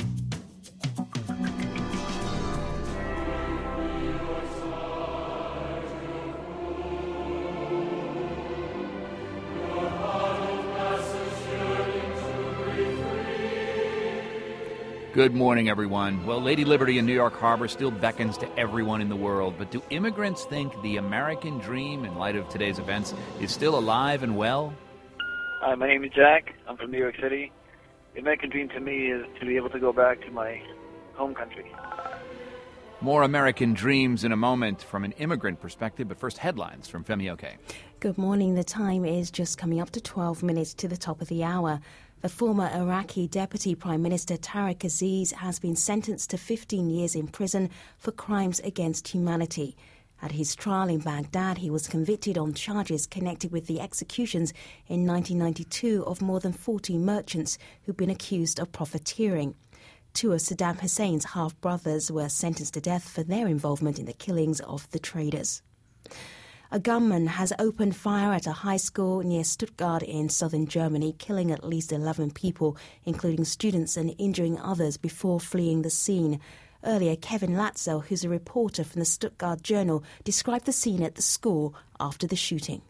Good morning, everyone. Well, Lady Liberty in New York Harbor still beckons to everyone in the world, but do immigrants think the American dream, in light of today's events, is still alive and well? Hi, my name is Jack. I'm from New York City. The American dream to me is to be able to go back to my home country. More American dreams in a moment from an immigrant perspective, but first headlines from Femi Oke. Good morning. The time is just coming up to twelve minutes to the top of the hour. The former Iraqi Deputy Prime Minister Tariq Aziz has been sentenced to fifteen years in prison for crimes against humanity. At his trial in Baghdad, he was convicted on charges connected with the executions in nineteen ninety-two of more than forty merchants who'd been accused of profiteering. Two of Saddam Hussein's half-brothers were sentenced to death for their involvement in the killings of the traders. A gunman has opened fire at a high school near Stuttgart in southern Germany, killing at least eleven people, including students, and injuring others before fleeing the scene. Earlier, Kevin Latzel, who's a reporter from the Stuttgart Journal, described the scene at the school after the shooting.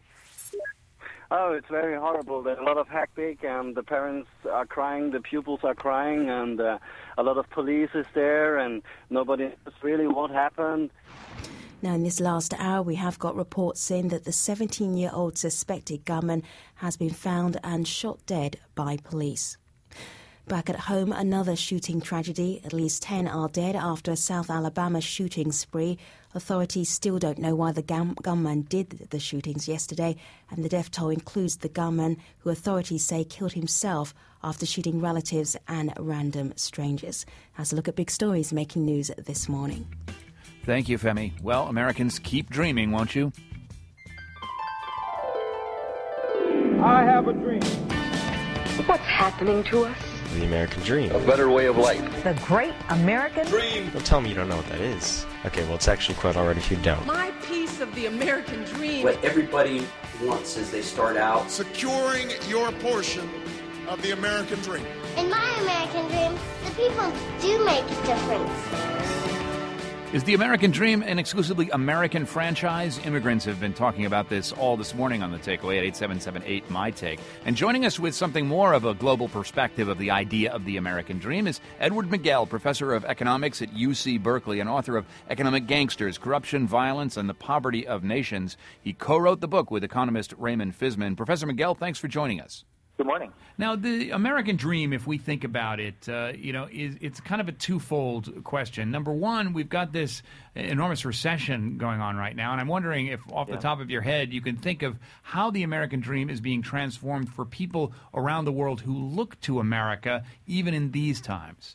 Oh, it's very horrible. There's a lot of hectic, and the parents are crying, the pupils are crying, and uh, a lot of police is there, and nobody knows really what happened. Now, in this last hour, we have got reports in that the seventeen-year-old suspected gunman has been found and shot dead by police. Back at home, another shooting tragedy. At least ten are dead after a South Alabama shooting spree. Authorities still don't know why the gun- gunman did the shootings yesterday, and the death toll includes the gunman, who authorities say killed himself after shooting relatives and random strangers. Has a look at big stories making news this morning. Thank you, Femi. Well, Americans, keep dreaming, won't you? I have a dream. What's happening to us? The American dream. A better way of life. The great American dream. Don't tell me you don't know what that is. Okay, well, it's actually quite all right if you don't. My piece of the American dream. What everybody wants as they start out. Securing your portion of the American dream. In my American dream, the people do make a difference. Is the American dream an exclusively American franchise? Immigrants have been talking about this all this morning on The Takeaway at eight seven seven eight, M Y Take. And joining us with something more of a global perspective of the idea of the American dream is Edward Miguel, professor of economics at U C Berkeley and author of Economic Gangsters, Corruption, Violence, and the Poverty of Nations. He co-wrote the book with economist Raymond Fisman. Professor Miguel, thanks for joining us. Good morning. Now, the American dream, if we think about it, uh, you know, is it's kind of a twofold question. Number one, we've got this enormous recession going on right now, and I'm wondering if, off yeah. the top of your head, you can think of how the American dream is being transformed for people around the world who look to America, even in these times.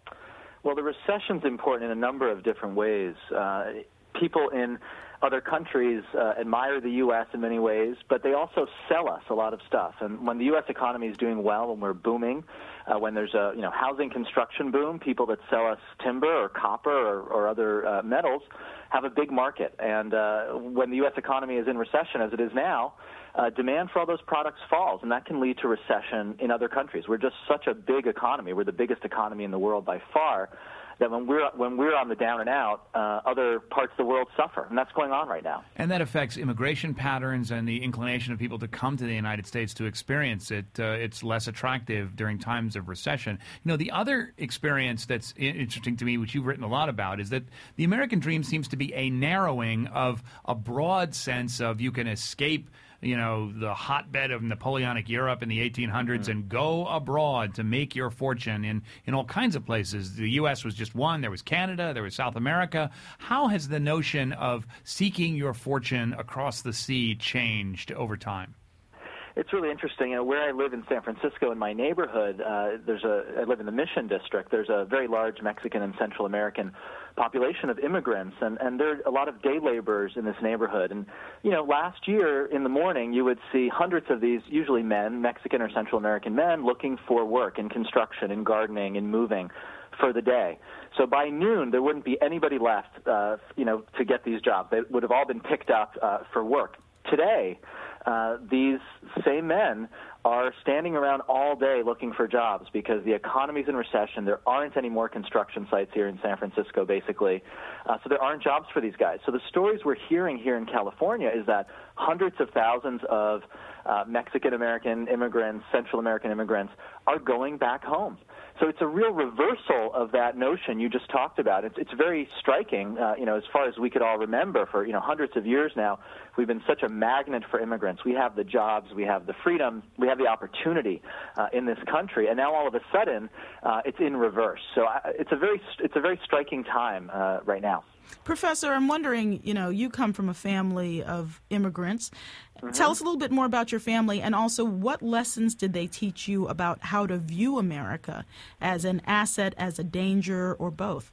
Well, the recession's important in a number of different ways. Uh, people in other countries uh, admire the U S in many ways, but they also sell us a lot of stuff. And when the U S economy is doing well, when we're booming, uh, when there's a you know housing construction boom, people that sell us timber or copper or, or other uh, metals have a big market. And uh, when the U S economy is in recession, as it is now, uh, demand for all those products falls, and that can lead to recession in other countries. We're just such a big economy. We're the biggest economy in the world by far, that when we're when we're on the down and out, uh, other parts of the world suffer, and that's going on right now. And that affects immigration patterns and the inclination of people to come to the United States to experience it. Uh, it's less attractive during times of recession. You know, the other experience that's interesting to me, which you've written a lot about, is that the American dream seems to be a narrowing of a broad sense of you can escape, you know, the hotbed of Napoleonic Europe in the eighteen hundreds mm-hmm. and go abroad to make your fortune in, in all kinds of places. The U S was just one. There was Canada. There was South America. How has the notion of seeking your fortune across the sea changed over time? It's really interesting. You know, where I live in San Francisco, in my neighborhood, uh, there's a. I live in the Mission District. There's a very large Mexican and Central American population of immigrants, and and there are a lot of day laborers in this neighborhood. And you know, last year in the morning, you would see hundreds of these, usually men, Mexican or Central American men, looking for work in construction, in gardening, in moving for the day. So by noon, there wouldn't be anybody left, uh, you know, to get these jobs. They would have all been picked up uh, for work. Today, uh, these same men are standing around all day looking for jobs because the economy's in recession. There aren't any more construction sites here in San Francisco, basically. Uh, so there aren't jobs for these guys. So the stories we're hearing here in California is that hundreds of thousands of uh, Mexican-American immigrants, Central American immigrants, are going back home. So it's a real reversal of that notion you just talked about. It's, it's very striking, uh, you know, as far as we could all remember for, you know, hundreds of years now. We've been such a magnet for immigrants. We have the jobs, we have the freedom, we have the opportunity uh, in this country, and now all of a sudden uh, it's in reverse. So I, it's a very it's a very striking time uh, right now. Professor, I'm wondering, you know, you come from a family of immigrants. Mm-hmm. Tell us a little bit more about your family, and also what lessons did they teach you about how to view America as an asset, as a danger, or both?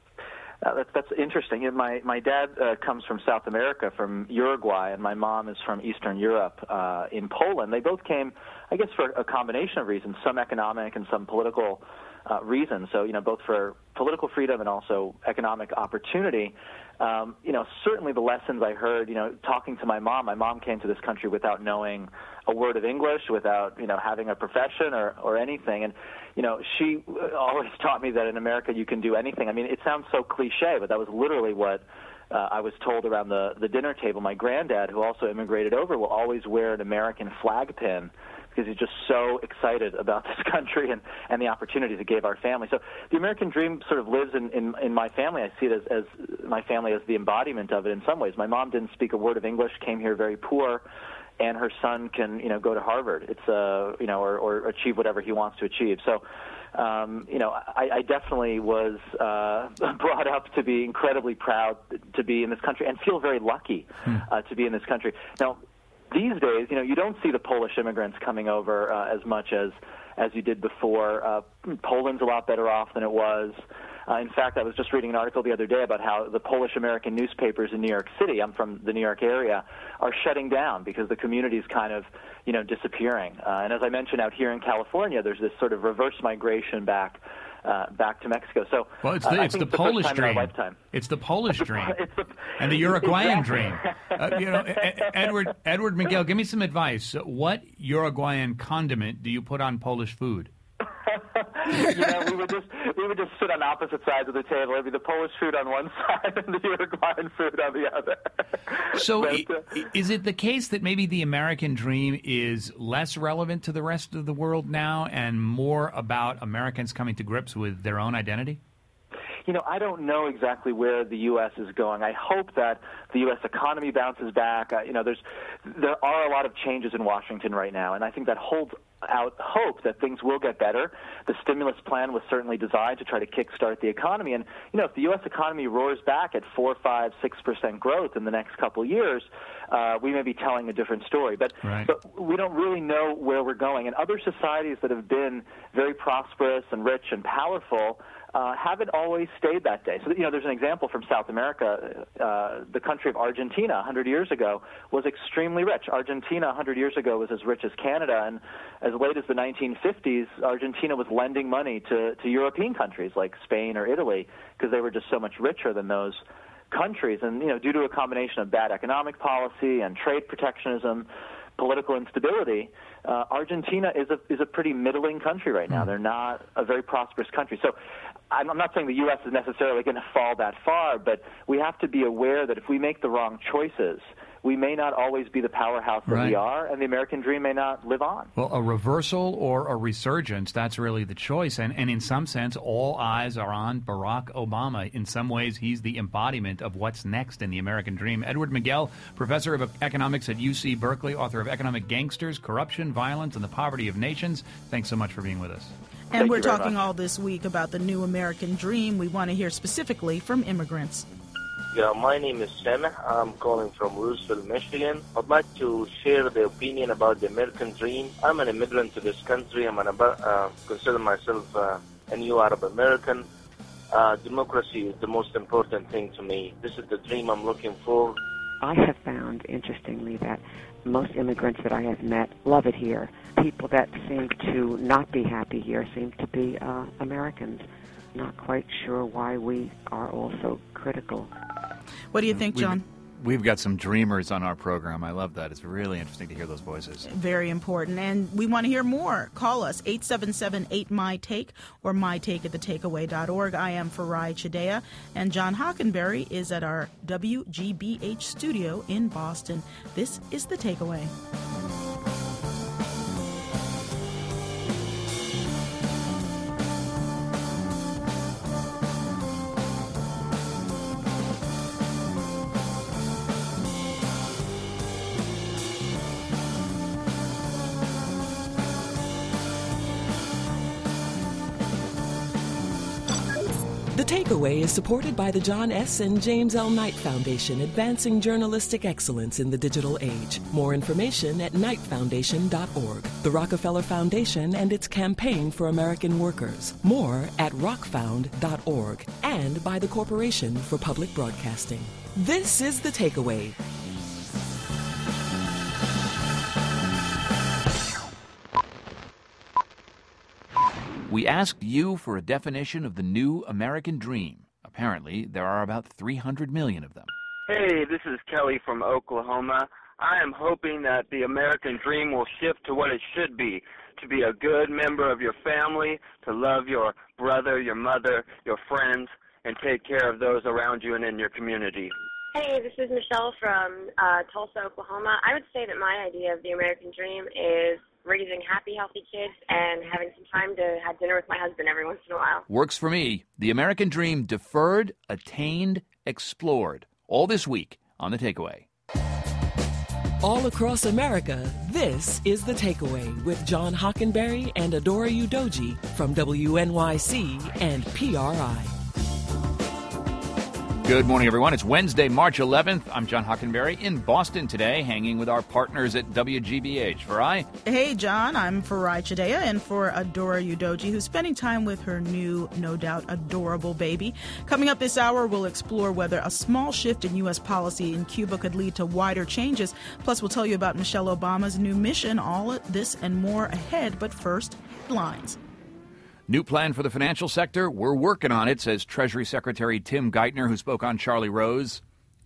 Uh, that's, that's interesting. My my dad uh, comes from South America, from Uruguay, and my mom is from Eastern Europe, uh, in Poland. They both came, I guess, for a combination of reasons, some economic and some political uh, reasons. So, you know, both for political freedom and also economic opportunity. Um, you know, certainly the lessons I heard, you know, talking to my mom. My mom came to this country without knowing a word of English, without, you know, having a profession or, or anything. And, you know, she always taught me that in America you can do anything. I mean, it sounds so cliche, but that was literally what uh, I was told around the, the dinner table. My granddad, who also immigrated over, will always wear an American flag pin because he's just so excited about this country and, and the opportunities it gave our family. So the American dream sort of lives in, in, in my family. I see it as, as my family as the embodiment of it in some ways. My mom didn't speak a word of English, came here very poor, and her son can, you know, go to Harvard. It's uh, you know, or, or achieve whatever he wants to achieve. So, um, you know, I, I definitely was uh, brought up to be incredibly proud to be in this country and feel very lucky uh, to be in this country. Now, these days, you know, you don't see the Polish immigrants coming over uh, as much as as you did before. Uh, Poland's a lot better off than it was. Uh, in fact, I was just reading an article the other day about how the Polish-American newspapers in New York City, I'm from the New York area, are shutting down because the community is kind of, you know, disappearing. Uh, and as I mentioned, out here in California, there's this sort of reverse migration back uh, back to Mexico. So, well, it's the, uh, it's the it's the Polish first time in dream. our lifetime. It's the Polish dream, it's the, and the Uruguayan exactly. dream. Uh, you know, Edward Edward Miguel, give me some advice. What Uruguayan condiment do you put on Polish food? you know, we would just we would just sit on opposite sides of the table. It'd be the Polish food on one side and the Uruguayan food on the other. So, but, uh, is it the case that maybe the American dream is less relevant to the rest of the world now, and more about Americans coming to grips with their own identity? You know, I don't know exactly where the U S is going. I hope that the U S economy bounces back. Uh, you know, there's there are a lot of changes in Washington right now, and I think that holds out hope that things will get better. The stimulus plan was certainly designed to try to kickstart the economy, and you know, if the U S economy roars back at four, five, six percent growth in the next couple of years, uh, we may be telling a different story. But right. but we don't really know where we're going. And other societies that have been very prosperous and rich and powerful Uh, haven't always stayed that day. So, you know, there's an example from South America. Uh, the country of Argentina one hundred years ago was extremely rich. Argentina one hundred years ago was as rich as Canada, and as late as the nineteen fifties, Argentina was lending money to, to European countries like Spain or Italy because they were just so much richer than those countries. And, you know, due to a combination of bad economic policy and trade protectionism, political instability, uh, Argentina is a is a pretty middling country right now. They're not a very prosperous country. So I'm, I'm not saying the U S is necessarily going to fall that far, but we have to be aware that if we make the wrong choices, we may not always be the powerhouse that Right. we are, and the American dream may not live on. Well, a reversal or a resurgence, that's really the choice. And, and in some sense, all eyes are on Barack Obama. In some ways, he's the embodiment of what's next in the American dream. Edward Miguel, professor of economics at U C Berkeley, author of Economic Gangsters, Corruption, Violence, and the Poverty of Nations. Thanks so much for being with us. And Thank we're you very talking much. all this week about the new American dream. We want to hear specifically from immigrants. Yeah, my name is Sam. I'm calling from Louisville, Michigan. I'd like to share the opinion about the American dream. I'm an immigrant to this country. I'm an uh, consider myself uh, a new Arab American. Uh, democracy is the most important thing to me. This is the dream I'm looking for. I have found, interestingly, that most immigrants that I have met love it here. People that seem to not be happy here seem to be uh, Americans. Not quite sure why we are all so critical. What do you think, John? We've, we've got some dreamers on our program. I love that. It's really interesting to hear those voices. Very important. And we want to hear more. Call us, eight seven seven eight M Y Take or my take at the takeaway dot org. I am Farai Chidea, and John Hockenberry is at our W G B H studio in Boston. This is The Takeaway. The Takeaway is supported by the John S. and James L. Knight Foundation, advancing journalistic excellence in the digital age. More information at knight foundation dot org. The Rockefeller Foundation and its campaign for American workers. More at rock found dot org. And by the Corporation for Public Broadcasting. This is The Takeaway. We asked you for a definition of the new American dream. Apparently, there are about three hundred million of them. Hey, this is Kelly from Oklahoma. I am hoping that the American dream will shift to what it should be, to be a good member of your family, to love your brother, your mother, your friends, and take care of those around you and in your community. Hey, this is Michelle from uh, Tulsa, Oklahoma. I would say that my idea of the American dream is raising happy, healthy kids and having some time to have dinner with my husband every once in a while. Works for me. The American dream deferred, attained, explored. All this week on The Takeaway. All across America, this is The Takeaway with John Hockenberry and Adora Udoji from W N Y C and P R I. Good morning, everyone. It's Wednesday, March eleventh. I'm John Hockenberry in Boston today, hanging with our partners at W G B H. Farai? Hey, John. I'm Farai Chideya, and for Adora Udoji, who's spending time with her new, no doubt, adorable baby. Coming up this hour, we'll explore whether a small shift in U S policy in Cuba could lead to wider changes. Plus, we'll tell you about Michelle Obama's new mission. All this and more ahead, but first, headlines. New plan for the financial sector? We're working on it, says Treasury Secretary Tim Geithner, who spoke on Charlie Rose.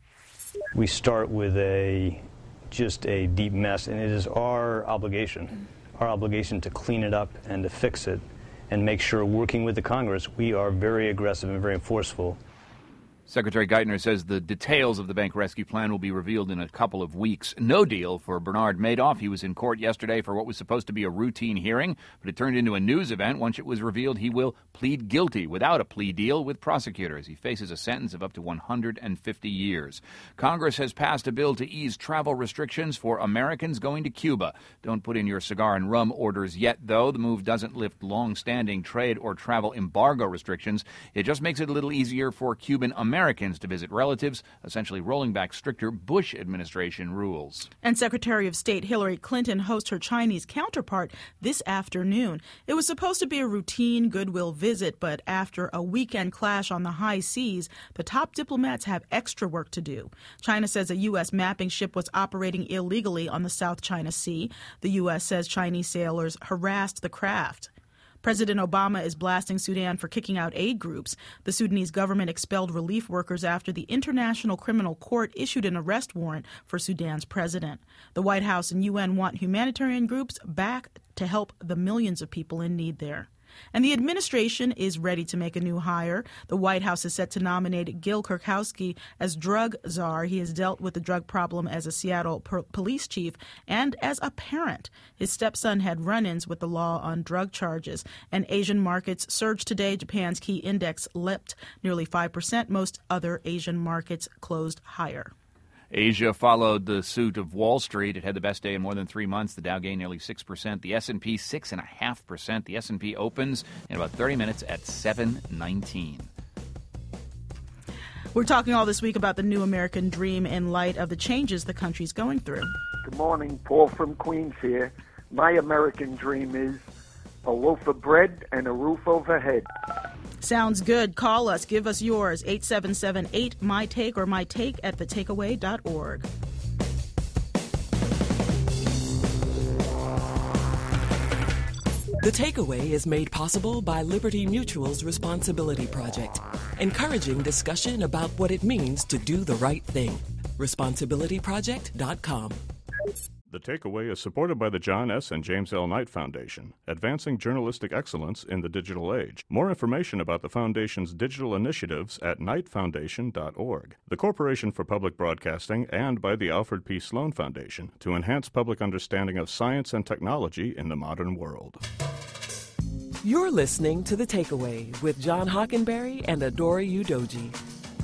We start with a just a deep mess, and it is our obligation, our obligation to clean it up and to fix it and make sure, working with the Congress, we are very aggressive and very forceful. Secretary Geithner says the details of the bank rescue plan will be revealed in a couple of weeks. No deal for Bernard Madoff. He was in court yesterday for what was supposed to be a routine hearing, but it turned into a news event. Once it was revealed, he will plead guilty without a plea deal with prosecutors. He faces a sentence of up to one hundred fifty years. Congress has passed a bill to ease travel restrictions for Americans going to Cuba. Don't put in your cigar and rum orders yet, though. The move doesn't lift long-standing trade or travel embargo restrictions. It just makes it a little easier for Cuban Americans Americans to visit relatives, essentially rolling back stricter Bush administration rules. And Secretary of State Hillary Clinton hosts her Chinese counterpart this afternoon. It was supposed to be a routine goodwill visit, but after a weekend clash on the high seas, the top diplomats have extra work to do. China says a U S mapping ship was operating illegally on the South China Sea. The U S says Chinese sailors harassed the craft. President Obama is blasting Sudan for kicking out aid groups. The Sudanese government expelled relief workers after the International Criminal Court issued an arrest warrant for Sudan's president. The White House and U N want humanitarian groups back to help the millions of people in need there. And the administration is ready to make a new hire. The White House is set to nominate Gil Kurkowski as drug czar. He has dealt with the drug problem as a Seattle per- police chief and as a parent. His stepson had run-ins with the law on drug charges. And Asian markets surged today. Japan's key index leapt nearly five percent. Most other Asian markets closed higher. Asia followed the suit of Wall Street. It had the best day in more than three months. The Dow gained nearly six percent. The S and P six point five percent. The S and P opens in about thirty minutes at seven nineteen. We're talking all this week about the new American dream in light of the changes the country's going through. Good morning. Paul from Queens here. My American dream is a loaf of bread and a roof overhead. Sounds good. Call us. Give us yours. eight seven seven eight, M Y Take or my take at the takeaway dot org. The Takeaway is made possible by Liberty Mutual's Responsibility Project, encouraging discussion about what it means to do the right thing. responsibility project dot com. The Takeaway is supported by the John S. and James L. Knight Foundation, advancing journalistic excellence in the digital age. More information about the Foundation's digital initiatives at knight foundation dot org, the Corporation for Public Broadcasting, and by the Alfred P. Sloan Foundation to enhance public understanding of science and technology in the modern world. You're listening to The Takeaway with John Hockenberry and Adora Udoji.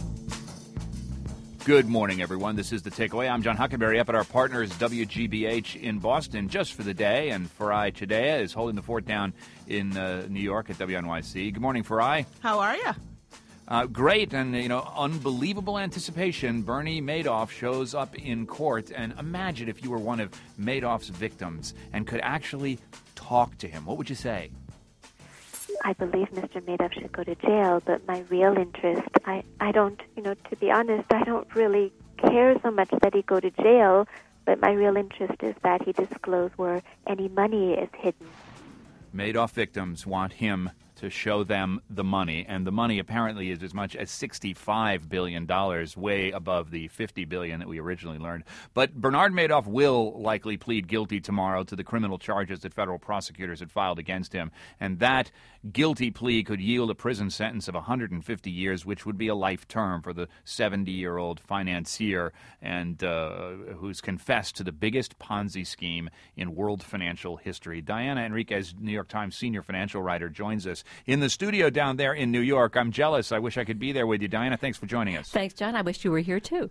Good morning, everyone. This is The Takeaway. I'm John Hockenberry up at our partners W G B H in Boston just for the day, and Farai Chideya is holding the fort down in uh, New York at W N Y C. Good morning, Farai. How are you? Uh, great, and, you know, unbelievable anticipation. Bernie Madoff shows up in court, and imagine if you were one of Madoff's victims and could actually talk to him. What would you say? I believe Mister Madoff should go to jail, but my real interest, I, I don't, you know, to be honest, I don't really care so much that he go to jail, but my real interest is that he disclose where any money is hidden. Madoff victims want him to show them the money, and the money apparently is as much as sixty-five billion dollars, way above the fifty billion dollars that we originally learned. But Bernard Madoff will likely plead guilty tomorrow to the criminal charges that federal prosecutors had filed against him, and that guilty plea could yield a prison sentence of one hundred fifty years, which would be a life term for the seventy-year-old financier and uh, who's confessed to the biggest Ponzi scheme in world financial history. Diana Enriquez, New York Times senior financial writer, joins us in the studio down there in New York. I'm jealous. I wish I could be there with you. Diana, thanks for joining us. Thanks, John. I wish you were here, too.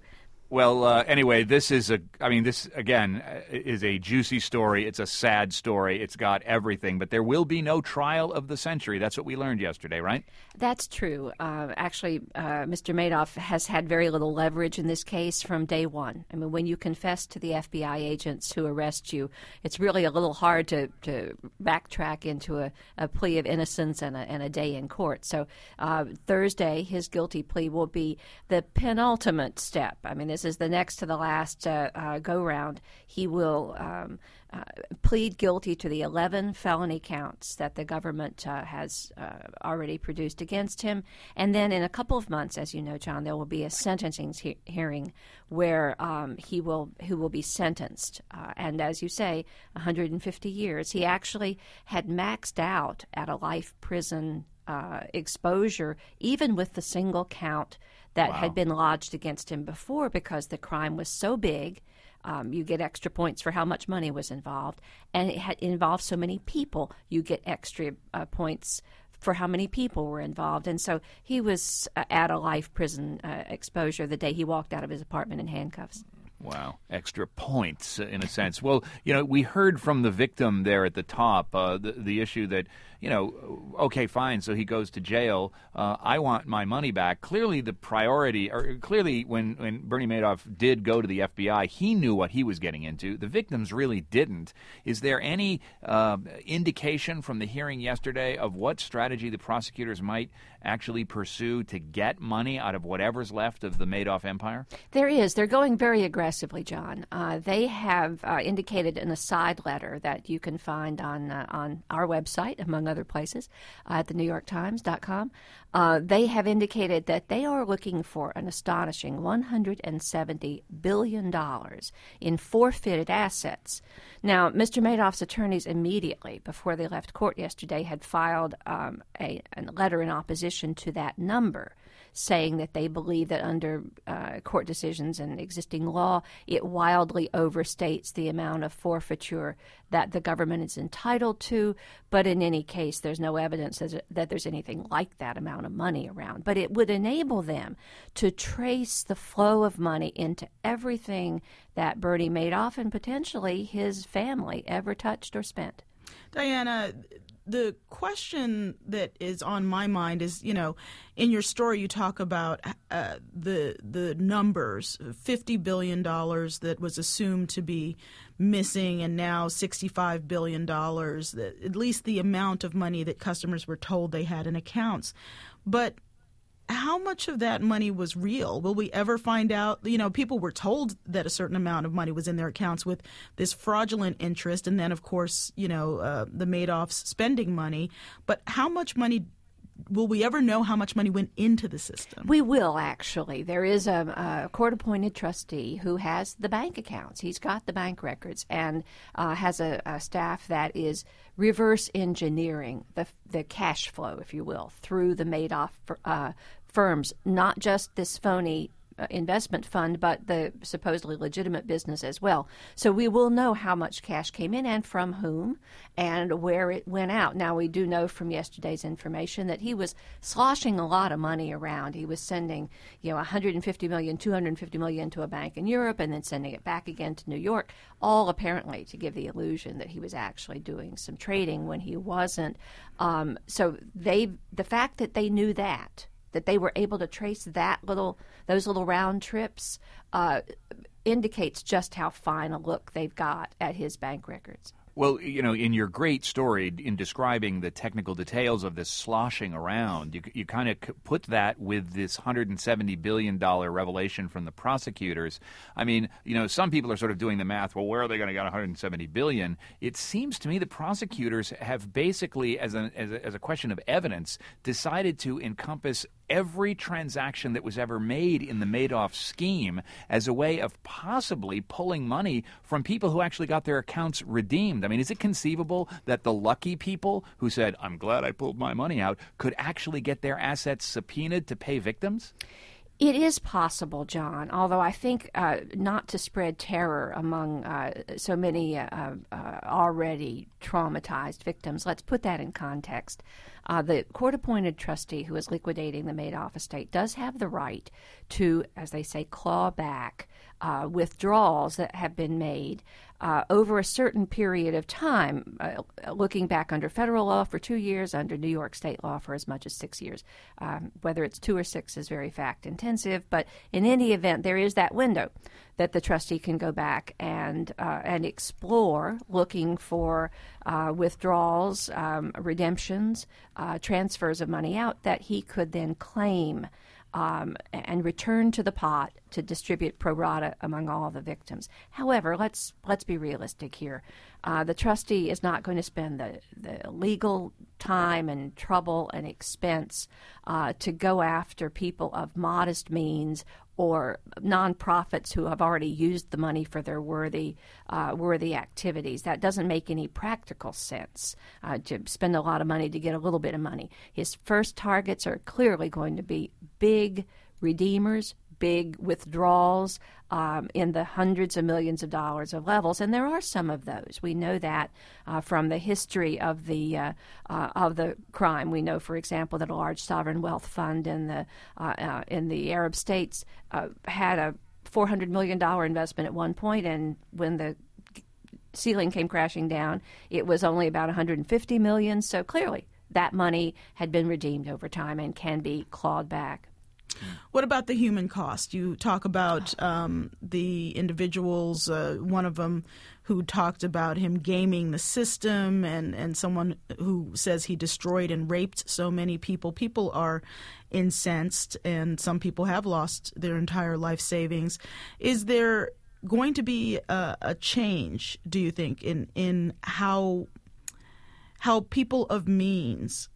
Well, uh, anyway, this is a, I mean, this, again, is a juicy story. It's a sad story. It's got everything. But there will be no trial of the century. That's what we learned yesterday, right? That's true. Uh, actually, uh, Mister Madoff has had very little leverage in this case from day one. I mean, when you confess to the F B I agents who arrest you, it's really a little hard to, to backtrack into a, a plea of innocence and a, and a day in court. So uh, Thursday, his guilty plea will be the penultimate step. I mean, this is the next to the last uh, uh, go-round. He will um, uh, plead guilty to the eleven felony counts that the government uh, has uh, already produced against him. And then in a couple of months, as you know, John, there will be a sentencing he- hearing where um, he will who will be sentenced. Uh, and as you say, one hundred fifty years. He actually had maxed out at a life prison uh, exposure, even with the single count that wow. had been lodged against him before, because the crime was so big. Um, you get extra points for how much money was involved, and it had involved so many people. You get extra uh, points for how many people were involved. And so he was uh, at a life prison uh, exposure the day he walked out of his apartment in handcuffs. Wow. Extra points, in a sense. Well, you know, we heard from the victim there at the top, uh, the, the issue that, you know, okay, fine, so he goes to jail. Uh, I want my money back. Clearly the priority, or clearly when, when Bernie Madoff did go to the F B I, he knew what he was getting into. The victims really didn't. Is there any uh, indication from the hearing yesterday of what strategy the prosecutors might actually pursue to get money out of whatever's left of the Madoff empire? There is. They're going very aggressively, John. Uh, they have uh, indicated in a side letter that you can find on uh, on our website, among other places, uh, at the new york times dot com. Uh, they have indicated that they are looking for an astonishing one hundred seventy billion dollars in forfeited assets. Now, Mister Madoff's attorneys immediately, before they left court yesterday, had filed um, a, a letter in opposition to that number, saying that they believe that under uh, court decisions and existing law, it wildly overstates the amount of forfeiture that the government is entitled to. But in any case, there's no evidence that there's anything like that amount of money around. But it would enable them to trace the flow of money into everything that Bernie Madoff and potentially his family ever touched or spent. Diana, the question that is on my mind is, you know, in your story you talk about uh, the the numbers, fifty billion dollars that was assumed to be missing, and now sixty-five billion dollars, that, at least the amount of money that customers were told they had in accounts. But how much of that money was real? Will we ever find out? You know, people were told that a certain amount of money was in their accounts with this fraudulent interest, and then, of course, you know, uh, the Madoffs spending money. But how much money will we ever know how much money went into the system? We will, actually. There is a, a court-appointed trustee who has the bank accounts. He's got the bank records and uh, has a, a staff that is reverse engineering the the cash flow, if you will, through the Madoff uh, firms, not just this phony uh, investment fund, but the supposedly legitimate business as well. So we will know how much cash came in and from whom and where it went out. Now, we do know from yesterday's information that he was sloshing a lot of money around. He was sending, you know, one hundred fifty million dollars, two hundred fifty million dollars to a bank in Europe and then sending it back again to New York, all apparently to give the illusion that he was actually doing some trading when he wasn't. Um, so they, the fact that they knew that, that they were able to trace that little, those little round trips, uh, indicates just how fine a look they've got at his bank records. Well, you know, in your great story in describing the technical details of this sloshing around, you, you kind of put that with this one hundred seventy billion dollars revelation from the prosecutors. I mean, you know, some people are sort of doing the math. Well, where are they going to get one hundred seventy billion dollars? It seems to me the prosecutors have basically, as a, as a, as a question of evidence, decided to encompass every transaction that was ever made in the Madoff scheme as a way of possibly pulling money from people who actually got their accounts redeemed. I mean, is it conceivable that the lucky people who said, I'm glad I pulled my money out, could actually get their assets subpoenaed to pay victims? It is possible, John, although I think uh, not to spread terror among uh, so many uh, uh, already traumatized victims. Let's put that in context. Uh, the court-appointed trustee who is liquidating the Madoff estate does have the right to, as they say, claw back uh, withdrawals that have been made uh, over a certain period of time, uh, looking back under federal law for two years, under New York state law for as much as six years. Um, whether it's two or six is very fact-intensive, but in any event, there is that window that the trustee can go back and uh, and explore, looking for uh, withdrawals, um, redemptions, uh, transfers of money out that he could then claim um, and return to the pot to distribute pro rata among all the victims. However, let's let's be realistic here. Uh, the trustee is not going to spend the, the legal time and trouble and expense uh, to go after people of modest means or nonprofits who have already used the money for their worthy uh, worthy activities. That doesn't make any practical sense uh, to spend a lot of money to get a little bit of money. His first targets are clearly going to be big redeemers, big withdrawals um, in the hundreds of millions of dollars of levels, and there are some of those. We know that uh, from the history of the uh, uh, of the crime. We know, for example, that a large sovereign wealth fund in the uh, uh, in the Arab states uh, had a four hundred million dollars investment at one point, and when the ceiling came crashing down, it was only about one hundred fifty million dollars. So clearly, that money had been redeemed over time and can be clawed back. What about the human cost? You talk about um, the individuals, uh, one of them who talked about him gaming the system, and, and someone who says he destroyed and raped so many people. People are incensed, and some people have lost their entire life savings. Is there going to be a, a change, do you think, in, in how how people of means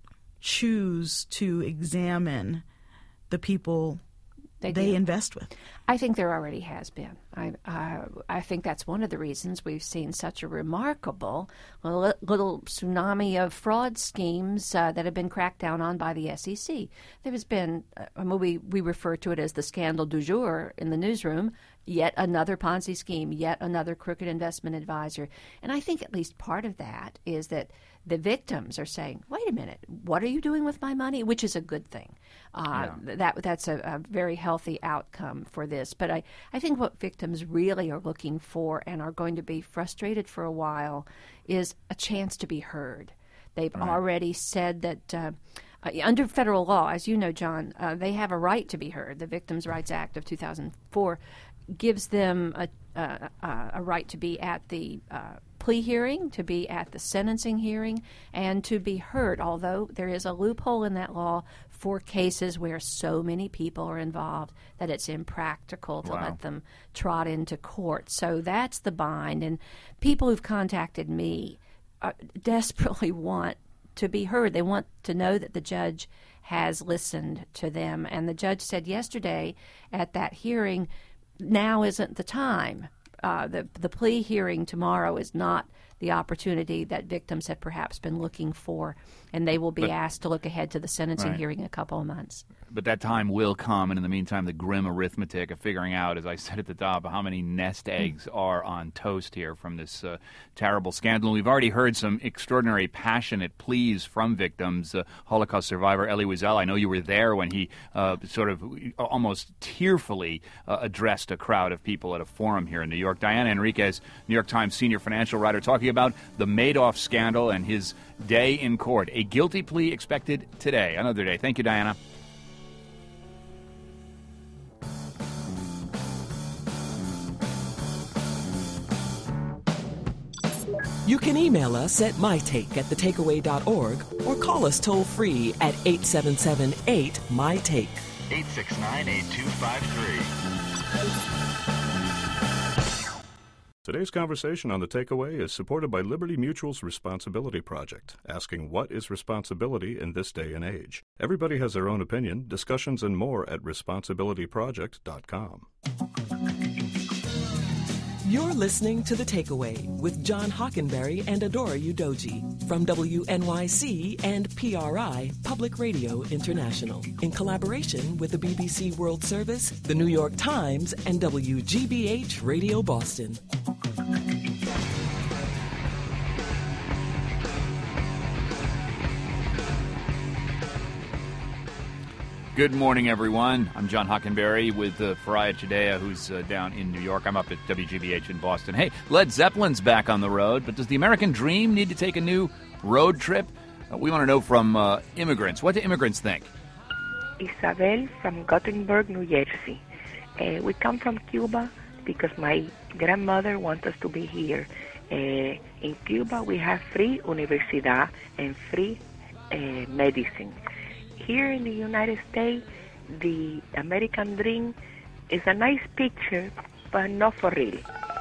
choose to examine the people they, they invest with? I think there already has been. I uh, I think that's one of the reasons we've seen such a remarkable little, little tsunami of fraud schemes uh, that have been cracked down on by the S E C. There has been, uh, I mean, we, we refer to it as the scandal du jour in the newsroom, yet another Ponzi scheme, yet another crooked investment advisor. And I think at least part of that is that the victims are saying, wait a minute, what are you doing with my money? Which is a good thing. Uh, yeah. that That's a, a very healthy outcome for this. But I, I think what victims really are looking for and are going to be frustrated for a while is a chance to be heard. They've right. already said that uh, uh, under federal law, as you know, John, uh, they have a right to be heard. The Victims' Rights Act of two thousand four gives them a, uh, uh, a right to be at the uh, plea hearing, to be at the sentencing hearing, and to be heard, although there is a loophole in that law for cases where so many people are involved that it's impractical to wow. let them trot into court. So that's the bind. And people who've contacted me uh, desperately want to be heard. They want to know that the judge has listened to them. And the judge said yesterday at that hearing, now isn't the time. Uh, the the plea hearing tomorrow is not the opportunity that victims have perhaps been looking for, and they will be but, asked to look ahead to the sentencing right. hearing in a couple of months. But that time will come, and in the meantime, the grim arithmetic of figuring out, as I said at the top, how many nest eggs mm. are on toast here from this uh, terrible scandal. And we've already heard some extraordinary passionate pleas from victims. Uh, Holocaust survivor Elie Wiesel, I know you were there when he uh, sort of almost tearfully uh, addressed a crowd of people at a forum here in New York. Diana Enriquez, New York Times senior financial writer, talking about the Madoff scandal and his day in court. A guilty plea expected today. Another day. Thank you, Diana. You can email us at mytake at the takeaway dot org or call us toll-free at eight seven seven eight, M Y Take. eight six nine, eight two five three. Today's conversation on The Takeaway is supported by Liberty Mutual's Responsibility Project, asking what is responsibility in this day and age. Everybody has their own opinion. Discussions and more at responsibility project dot com. You're listening to The Takeaway with John Hockenberry and Adora Udoji from W N Y C and P R I Public Radio International in collaboration with the B B C World Service, the New York Times, and W G B H Radio Boston. Good morning, everyone. I'm John Hockenberry with uh, Faria Chidea, who's uh, down in New York. I'm up at W G B H in Boston. Hey, Led Zeppelin's back on the road, but does the American dream need to take a new road trip? Uh, we want to know from uh, immigrants. What do immigrants think? Isabel from Gothenburg, New Jersey. Uh, we come from Cuba because my grandmother wants us to be here. Uh, in Cuba, we have free universidad and free uh, medicine. Here in the United States, the American dream is a nice picture, but not for real.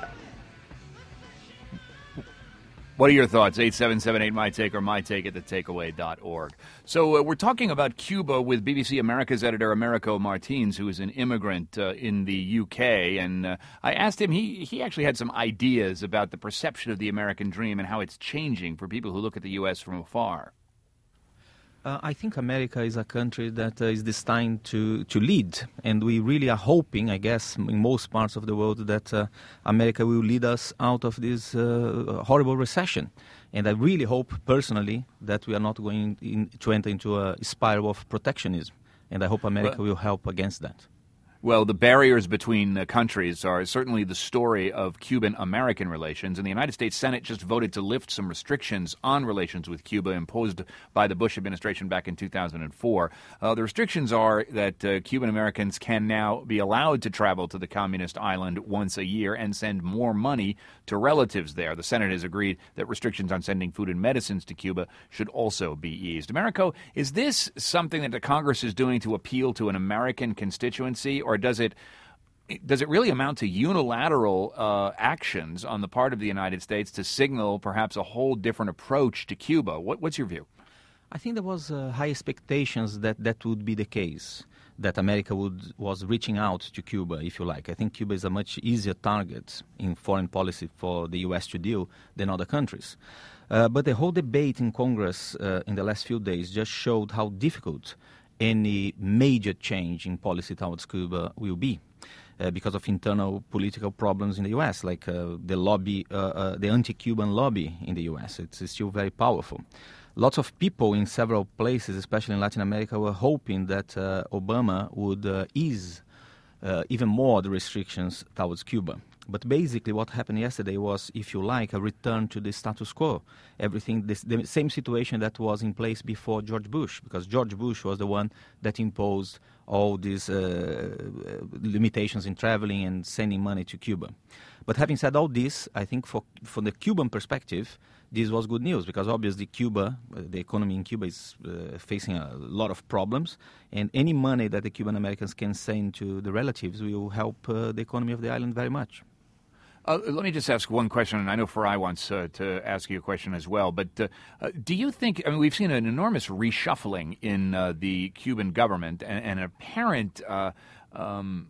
What are your thoughts? eight seven seven eight, my take or my take at the takeaway dot org. So uh, we're talking about Cuba with B B C America's editor Americo Martins, who is an immigrant uh, in the U K. And uh, I asked him, he, he actually had some ideas about the perception of the American dream and how it's changing for people who look at the U S from afar. Uh, I think America is a country that uh, is destined to, to lead, and we really are hoping, I guess, in most parts of the world, that uh, America will lead us out of this uh, horrible recession. And I really hope, personally, that we are not going in, to enter into a spiral of protectionism, and I hope America well, will help against that. Well, the barriers between uh, countries are certainly the story of Cuban-American relations, and the United States Senate just voted to lift some restrictions on relations with Cuba imposed by the Bush administration back in two thousand four. Uh, the restrictions are that uh, Cuban-Americans can now be allowed to travel to the communist island once a year and send more money to relatives there. The Senate has agreed that restrictions on sending food and medicines to Cuba should also be eased. Americo, is this something that the Congress is doing to appeal to an American constituency, or Or does it does it really amount to unilateral uh, actions on the part of the United States to signal perhaps a whole different approach to Cuba? What, what's your view? I think there was uh, high expectations that that would be the case, that America would was reaching out to Cuba, if you like. I think Cuba is a much easier target in foreign policy for the U S to deal than other countries. Uh, but the whole debate in Congress uh, in the last few days just showed how difficult any major change in policy towards Cuba will be uh, because of internal political problems in the U S, like uh, the lobby, uh, uh, the anti-Cuban lobby in the U S. It's, it's still very powerful. Lots of people in several places, especially in Latin America, were hoping that uh, Obama would uh, ease uh, even more the restrictions towards Cuba. But basically what happened yesterday was, if you like, a return to the status quo. Everything, this, the same situation that was in place before George Bush, because George Bush was the one that imposed all these uh, limitations in traveling and sending money to Cuba. But having said all this, I think for, from the Cuban perspective, this was good news, because obviously Cuba, uh, the economy in Cuba is uh, facing a lot of problems, and any money that the Cuban Americans can send to the relatives will help uh, the economy of the island very much. Uh, let me just ask one question, and I know Farai wants uh, to ask you a question as well, but uh, uh, do you think, I mean, we've seen an enormous reshuffling in uh, the Cuban government and, and an apparent uh, um,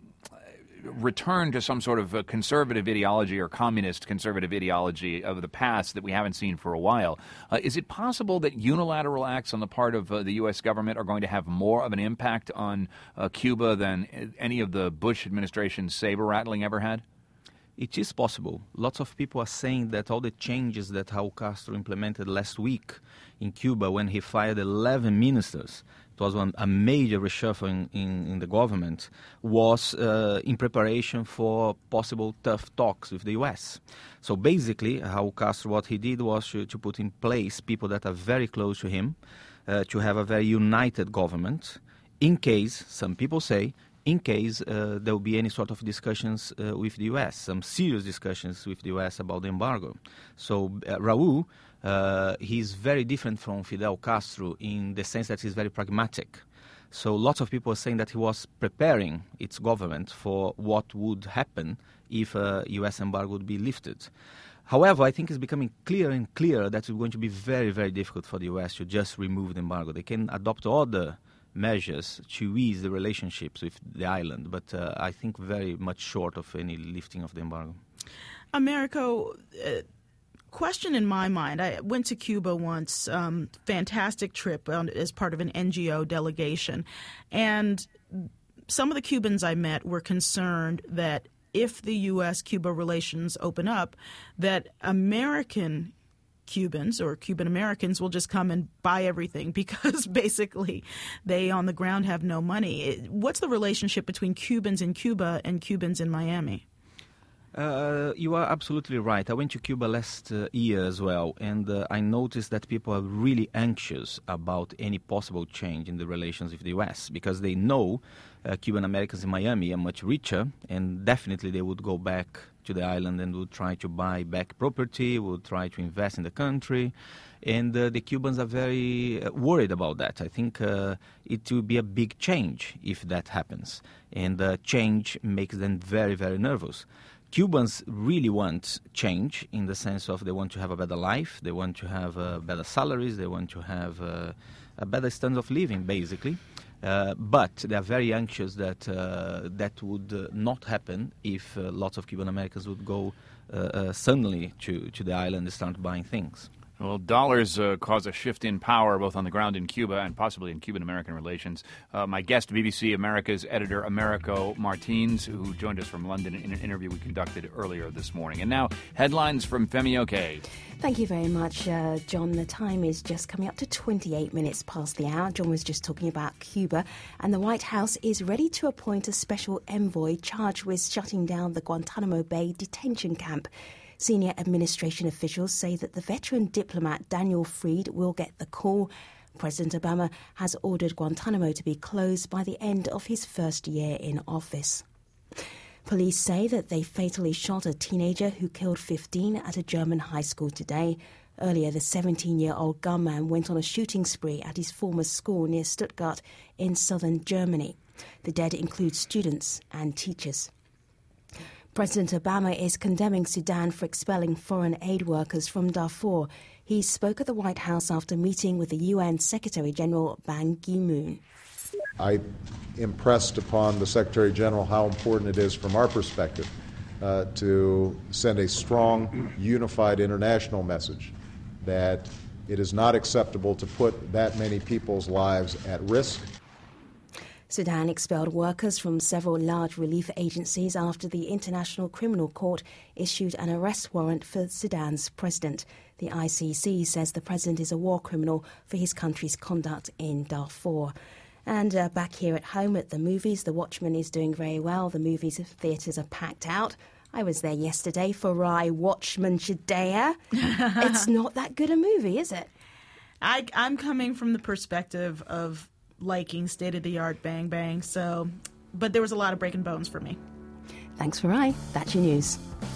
return to some sort of a conservative ideology or communist conservative ideology of the past that we haven't seen for a while. Uh, is it possible that unilateral acts on the part of uh, the U S government are going to have more of an impact on uh, Cuba than any of the Bush administration's saber-rattling ever had? It is possible. Lots of people are saying that all the changes that Raul Castro implemented last week in Cuba when he fired eleven ministers, it was one, a major reshuffle in, in, in the government, was uh, in preparation for possible tough talks with the U S. So basically, Raul Castro, what he did was to, to put in place people that are very close to him, uh, to have a very united government, in case, some people say, in case uh, there will be any sort of discussions uh, with the U S, some serious discussions with the U S about the embargo. So uh, Raul, uh, he's very different from Fidel Castro in the sense that he's very pragmatic. So lots of people are saying that he was preparing its government for what would happen if a U S embargo would be lifted. However, I think it's becoming clearer and clearer that it's going to be very, very difficult for the U S to just remove the embargo. They can adopt other measures to ease the relationships with the island, but uh, I think very much short of any lifting of the embargo. Americo, uh, question in my mind. I went to Cuba once, um, fantastic trip um, as part of an N G O delegation, and some of the Cubans I met were concerned that if the U S Cuba relations open up, that American Cubans or Cuban Americans will just come and buy everything because basically they on the ground have no money. What's the relationship between Cubans in Cuba and Cubans in Miami? Uh, you are absolutely right. I went to Cuba last uh, year as well, and uh, I noticed that people are really anxious about any possible change in the relations with the U S because they know uh, Cuban Americans in Miami are much richer, and definitely they would go back to the island and would try to buy back property, would try to invest in the country. And uh, the Cubans are very uh, worried about that. I think uh, it will be a big change if that happens. And uh, change makes them very, very nervous. Cubans really want change in the sense of they want to have a better life, they want to have uh, better salaries, they want to have uh, a better standard of living, basically. Uh, but they are very anxious that uh, that would uh, not happen if uh, lots of Cuban Americans would go uh, uh, suddenly to, to the island and start buying things. Well, dollars uh, cause a shift in power both on the ground in Cuba and possibly in Cuban-American relations. Uh, my guest, B B C America's editor, Americo Martins, who joined us from London in an interview we conducted earlier this morning. And now, headlines from Femi Oke. Thank you very much, uh, John. The time is just coming up to twenty-eight minutes past the hour. John was just talking about Cuba, and the White House is ready to appoint a special envoy charged with shutting down the Guantanamo Bay detention camp. Senior administration officials say that the veteran diplomat Daniel Freed will get the call. President Obama has ordered Guantanamo to be closed by the end of his first year in office. Police say that they fatally shot a teenager who killed fifteen at a German high school today. Earlier, the seventeen-year-old gunman went on a shooting spree at his former school near Stuttgart in southern Germany. The dead include students and teachers. President Obama is condemning Sudan for expelling foreign aid workers from Darfur. He spoke at the White House after meeting with the U N Secretary-General Ban Ki-moon. I impressed upon the Secretary General how important it is from our perspective uh, to send a strong, unified international message that it is not acceptable to put that many people's lives at risk. Sudan expelled workers from several large relief agencies after the International Criminal Court issued an arrest warrant for Sudan's president. The I C C says the president is a war criminal for his country's conduct in Darfur. And uh, back here at home at the movies, The Watchmen is doing very well. The movies theatres are packed out. I was there yesterday for Rai Watchman Shadea. It's not that good a movie, is it? I, I'm coming from the perspective of liking state-of-the-art Bang Bang, so, but there was a lot of breaking bones for me. Thanks for Rai. That's your news.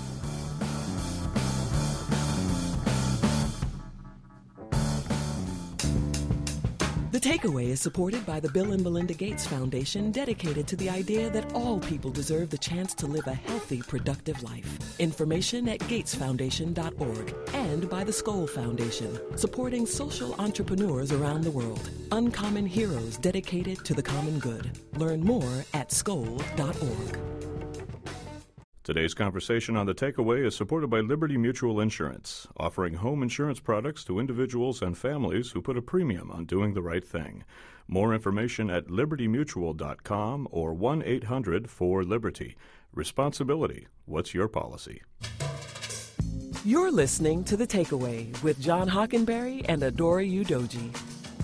The Takeaway is supported by the Bill and Melinda Gates Foundation, dedicated to the idea that all people deserve the chance to live a healthy, productive life. Information at gates foundation dot org. And by the Skoll Foundation, supporting social entrepreneurs around the world. Uncommon heroes dedicated to the common good. Learn more at skoll dot org. Today's conversation on The Takeaway is supported by Liberty Mutual Insurance, offering home insurance products to individuals and families who put a premium on doing the right thing. More information at liberty mutual dot com or one eight hundred four liberty. Responsibility. What's your policy? You're listening to The Takeaway with John Hockenberry and Adora Udoji.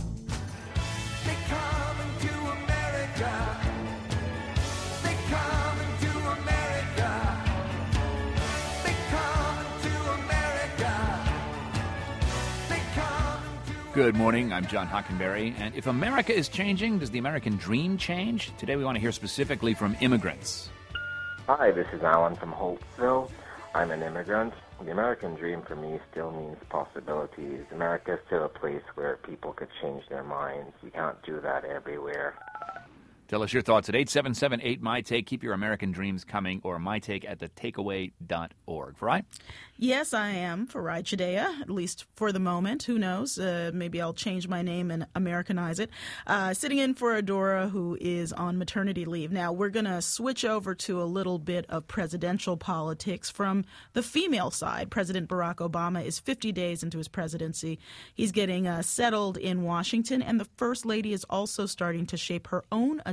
Good morning. I'm John Hockenberry. And if America is changing, does the American dream change? Today we want to hear specifically from immigrants. Hi, this is Alan from Holtzville. I'm an immigrant. The American dream for me still means possibilities. America is still a place where people could change their minds. You can't do that everywhere. Tell us your thoughts at eight seven seven eight M Y Take. Keep your American dreams coming, or mytake at the takeaway dot org. Farai? Yes, I am Farai Chideya, at least for the moment. Who knows? Uh, maybe I'll change my name and Americanize it. Uh, sitting in for Adora, who is on maternity leave. Now, we're going to switch over to a little bit of presidential politics from the female side. President Barack Obama is fifty days into his presidency. He's getting uh, settled in Washington, and the First Lady is also starting to shape her own agenda.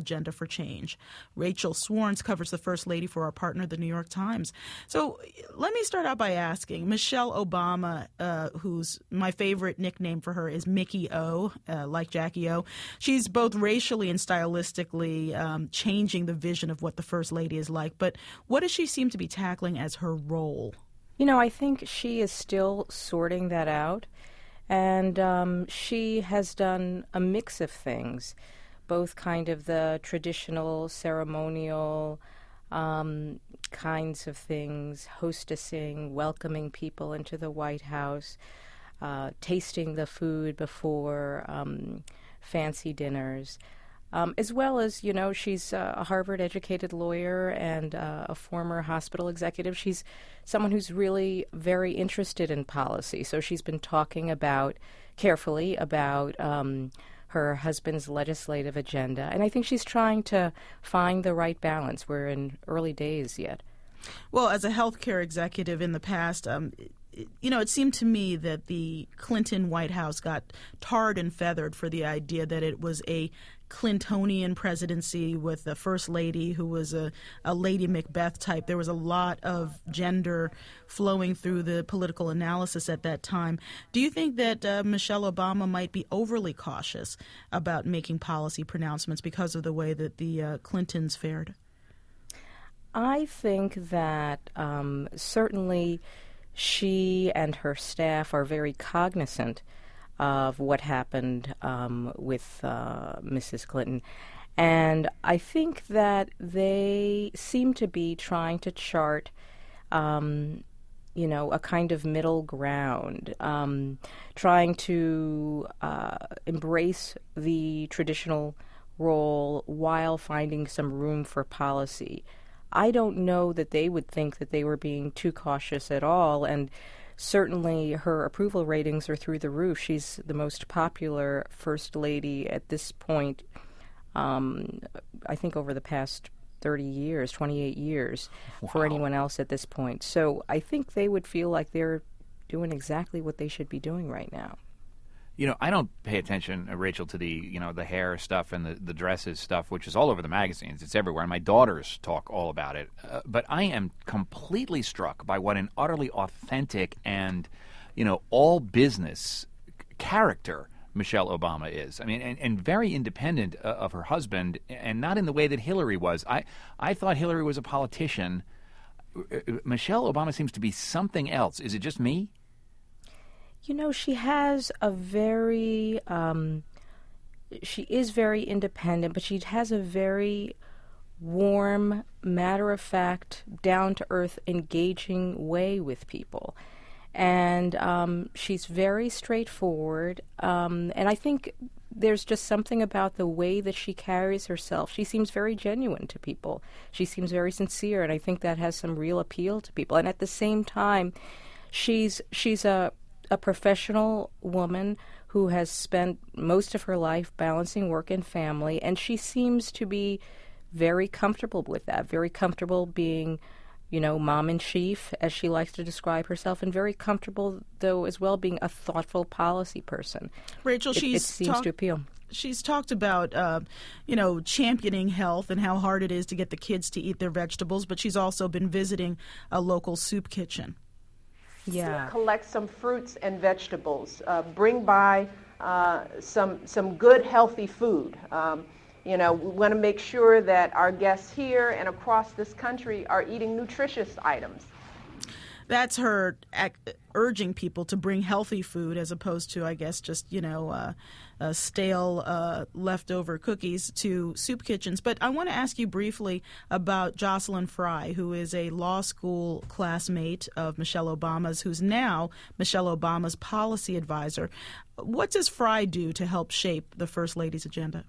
agenda for change. Rachel Swarns covers the First Lady for our partner, the New York Times. So let me start out by asking, Michelle Obama, uh, who's my favorite nickname for her is Mickey O, uh, like Jackie O. She's both racially and stylistically um, changing the vision of what the First Lady is like. But what does she seem to be tackling as her role? You know, I think she is still sorting that out. And um, she has done a mix of things, both kind of the traditional, ceremonial um, kinds of things, hostessing, welcoming people into the White House, uh, tasting the food before um, fancy dinners, um, as well as, you know, she's a Harvard-educated lawyer and uh, a former hospital executive. She's someone who's really very interested in policy. So she's been talking about, carefully, about um, her husband's legislative agenda. And I think she's trying to find the right balance. We're in early days yet. Well, as a healthcare executive in the past, um, you know, it seemed to me that the Clinton White House got tarred and feathered for the idea that it was a Clintonian presidency with the First Lady who was a, a Lady Macbeth type. There was a lot of gender flowing through the political analysis at that time. Do you think that uh, Michelle Obama might be overly cautious about making policy pronouncements because of the way that the uh, Clintons fared? I think that um, certainly she and her staff are very cognizant of what happened um, with uh, Missus Clinton. And I think that they seem to be trying to chart, um, you know, a kind of middle ground, um, trying to uh, embrace the traditional role while finding some room for policy. I don't know that they would think that they were being too cautious at all, and certainly her approval ratings are through the roof. She's the most popular First Lady at this point, um, I think over the past thirty years, twenty-eight years, wow, for anyone else at this point. So I think they would feel like they're doing exactly what they should be doing right now. You know, I don't pay attention, uh, Rachel, to the, you know, the hair stuff and the, the dresses stuff, which is all over the magazines. It's everywhere, and my daughters talk all about it. Uh, but I am completely struck by what an utterly authentic and, you know, all business character Michelle Obama is. I mean, and, and very independent uh, of her husband, and not in the way that Hillary was. I, I thought Hillary was a politician. Michelle Obama seems to be something else. Is it just me? You know, she has a very, um, she is very independent, but she has a very warm, matter-of-fact, down-to-earth, engaging way with people. And um, she's very straightforward. Um, and I think there's just something about the way that she carries herself. She seems very genuine to people. She seems very sincere, and I think that has some real appeal to people. And at the same time, she's she's a a professional woman who has spent most of her life balancing work and family, and she seems to be very comfortable with that, very comfortable being, you know, mom-in-chief, as she likes to describe herself, and very comfortable, though, as well, being a thoughtful policy person. Rachel, it, she's it seems talk- to appeal. She's talked about, uh, you know, championing health and how hard it is to get the kids to eat their vegetables, but she's also been visiting a local soup kitchen. Yeah. Collect some fruits and vegetables. Uh, bring by uh, some some good, healthy food. Um, you know, we want to make sure that our guests here and across this country are eating nutritious items. That's her ac- urging people to bring healthy food as opposed to, I guess, just, you know, uh, uh, stale uh, leftover cookies to soup kitchens. But I want to ask you briefly about Jocelyn Fry, who is a law school classmate of Michelle Obama's, who's now Michelle Obama's policy advisor. What does Fry do to help shape the First Lady's agenda?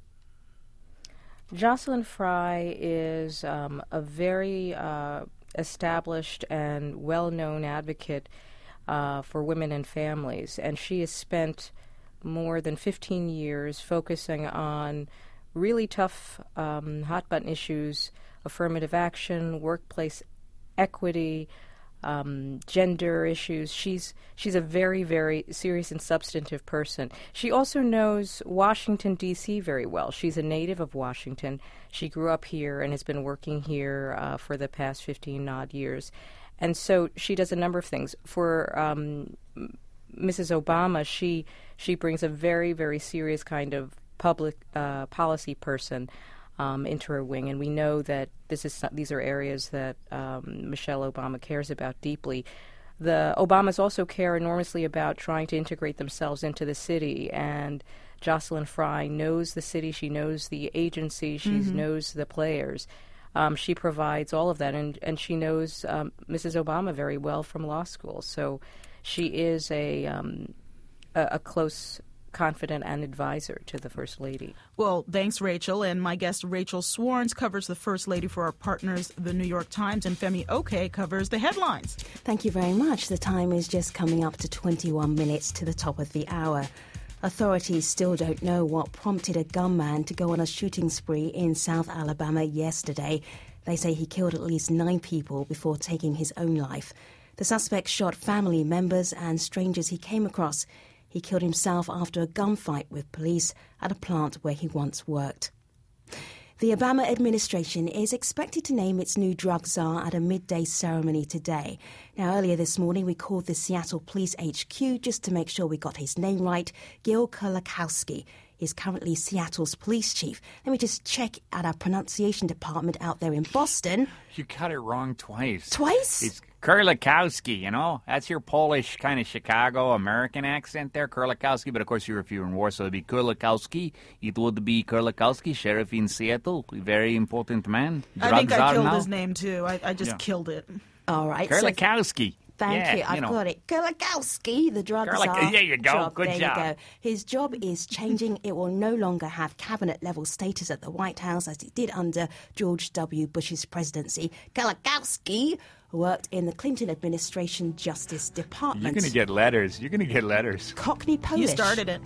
Jocelyn Fry is um, a very uh, established and well-known advocate uh, for women and families, and she has spent more than fifteen years focusing on really tough um, hot-button issues, affirmative action, workplace equity, um, gender issues. She's she's a very, very serious and substantive person. She also knows Washington, D C very well. She's a native of Washington. She grew up here and has been working here uh, for the past fifteen odd years. And so she does a number of things. For um, Missus Obama, she she brings a very, very serious kind of public uh, policy person um, into her wing, and we know that this is these are areas that um, Michelle Obama cares about deeply. The Obamas also care enormously about trying to integrate themselves into the city, and Jocelyn Fry knows the city, she knows the agency, she mm-hmm. knows the players. Um, she provides all of that, and, and she knows um, Missus Obama very well from law school. So she is a um, a, a close confidant and advisor to the First Lady. Well, thanks, Rachel. And my guest, Rachel Swarns, covers the First Lady for our partners, the New York Times, and Femi Oke covers the headlines. Thank you very much. The time is just coming up to twenty-one minutes to the top of the hour. Authorities still don't know what prompted a gunman to go on a shooting spree in South Alabama yesterday. They say he killed at least nine people before taking his own life. The suspect shot family members and strangers he came across. He killed himself after a gunfight with police at a plant where he once worked. The Obama administration is expected to name its new drug czar at a midday ceremony today. Now, earlier this morning, we called the Seattle Police H Q just to make sure we got his name right. Gil Kolakowski is currently Seattle's police chief. Let me just check at our pronunciation department out there in Boston. You got it wrong twice. Twice? It's Kurlikowski, you know? That's your Polish kind of Chicago American accent there, Kurlikowski. But, of course, you're, if you're in Warsaw, it would be Kurlikowski. It would be Kurlikowski, sheriff in Seattle. Very important man. I think I killed now. his name, too. I, I just Yeah. killed it. All right. Kurlikowski. So Thank yeah, you. I've you know. got it. Kolakowski, the drug Kurlik- czar. there you go. Job. Good there job. You go. His job is changing. It will no longer have cabinet-level status at the White House as it did under George W. Bush's presidency. Kolakowski worked in the Clinton administration Justice Department. You're going to get letters. You're going to get letters. Cockney Polish. You started it.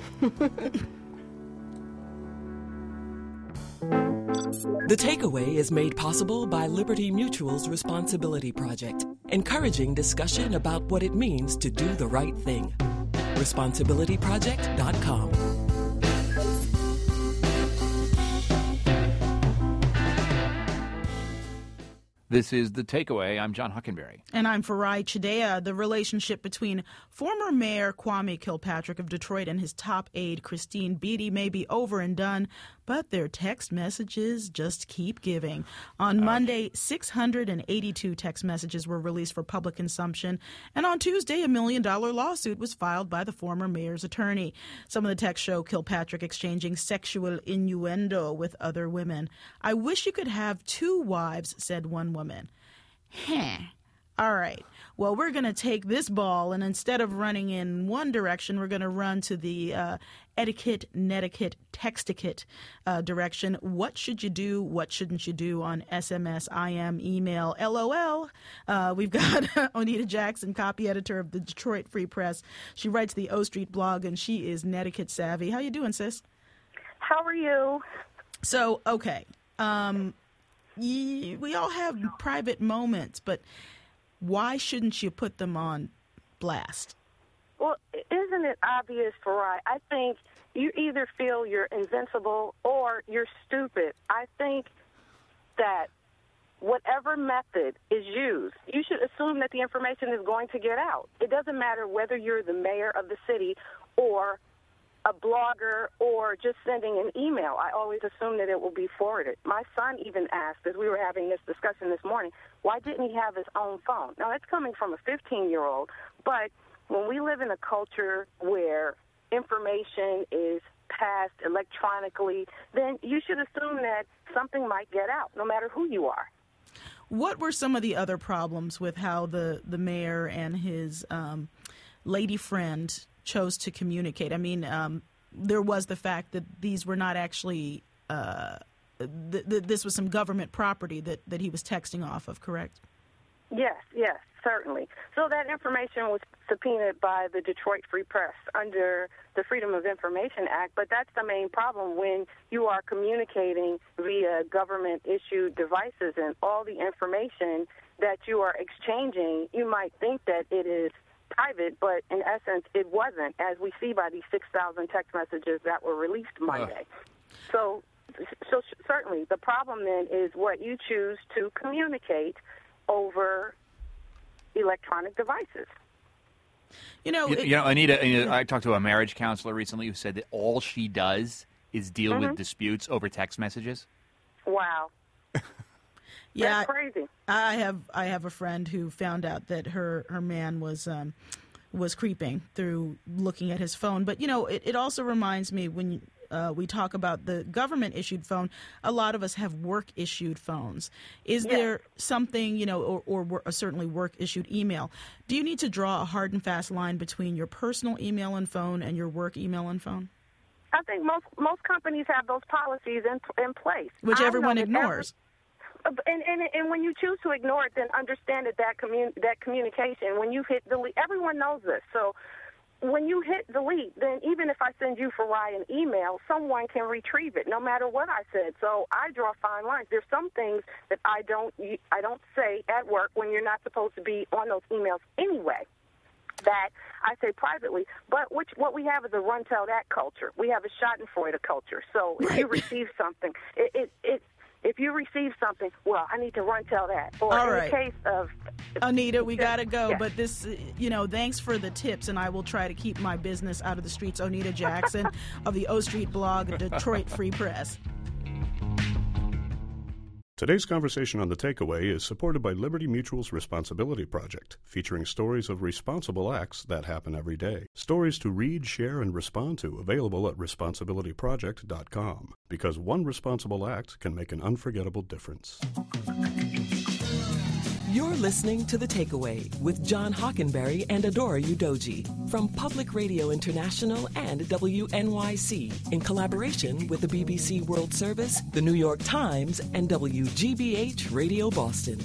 The Takeaway is made possible by Liberty Mutual's Responsibility Project, encouraging discussion about what it means to do the right thing. responsibility project dot com. This is The Takeaway. I'm John Huckenberry. And I'm Farai Chidea. The relationship between former Mayor Kwame Kilpatrick of Detroit and his top aide Christine Beatty may be over and done, but their text messages just keep giving. On uh, Monday, six hundred eighty-two text messages were released for public consumption, and on Tuesday, a million-dollar lawsuit was filed by the former mayor's attorney. Some of the texts show Kilpatrick exchanging sexual innuendo with other women. "I wish you could have two wives," said one woman. Huh. All right. Well, we're going to take this ball, and instead of running in one direction, we're going to run to the uh, etiquette, netiquette, textiquette uh, direction. What should you do? What shouldn't you do on S M S, I M, email, LOL? Uh, we've got Onita Jackson, copy editor of the Detroit Free Press. She writes the O Street blog, and she is netiquette savvy. How you doing, sis? How are you? So, okay. Um, y- we all have private moments, but why shouldn't you put them on blast? Well, isn't it obvious, Farai? I think you either feel you're invincible or you're stupid. I think that whatever method is used, you should assume that the information is going to get out. It doesn't matter whether you're the mayor of the city or a blogger or just sending an email. I always assume that it will be forwarded. My son even asked, as we were having this discussion this morning, why didn't he have his own phone? Now, that's coming from a fifteen-year-old, but when we live in a culture where information is passed electronically, then you should assume that something might get out, no matter who you are. What were some of the other problems with how the, the mayor and his um, lady friend chose to communicate? I mean, um, there was the fact that these were not actually, uh, th- th- this was some government property that, that he was texting off of, correct? Yes, yes, certainly. So that information was subpoenaed by the Detroit Free Press under the Freedom of Information Act, but that's the main problem when you are communicating via government-issued devices and all the information that you are exchanging, you might think that it is private, but in essence, it wasn't, as we see by these six thousand text messages that were released Monday. Uh. So, so certainly, the problem then is what you choose to communicate over electronic devices. You know, you, it, you know, Anita, Anita, I talked to a marriage counselor recently who said that all she does is deal mm-hmm. with disputes over text messages. Wow. Yeah, that's crazy. I have I have a friend who found out that her, her man was um, was creeping through looking at his phone. But, you know, it, it also reminds me when uh, we talk about the government-issued phone, a lot of us have work-issued phones. Is yes. there something, you know, or, or, or certainly work-issued email? Do you need to draw a hard and fast line between your personal email and phone and your work email and phone? I think most most companies have those policies in in place. Which everyone ignores. Every, and, and and when you choose to ignore it, then understand that that, commun, that communication, when you hit delete, everyone knows this. So when you hit delete, then even if I send you, Farai, an email, someone can retrieve it, no matter what I said. So I draw fine lines. There's some things that I don't I don't say at work when you're not supposed to be on those emails anyway, that I say privately. But which, what we have is a run-tell-that culture. We have a schadenfreude culture. So if right. you receive something, it, it, it if you receive something, well, I need to run tell that. Or All in right. the case of Anita, we got to go. Yeah. But this, you know, thanks for the tips, and I will try to keep my business out of the streets. Onita Jackson of the O Street blog, Detroit Free Press. Today's conversation on The Takeaway is supported by Liberty Mutual's Responsibility Project, featuring stories of responsible acts that happen every day. Stories to read, share, and respond to, available at responsibility project dot com. Because one responsible act can make an unforgettable difference. You're listening to The Takeaway with John Hockenberry and Adora Udoji from Public Radio International and W N Y C in collaboration with the B B C World Service, the New York Times, and W G B H Radio Boston.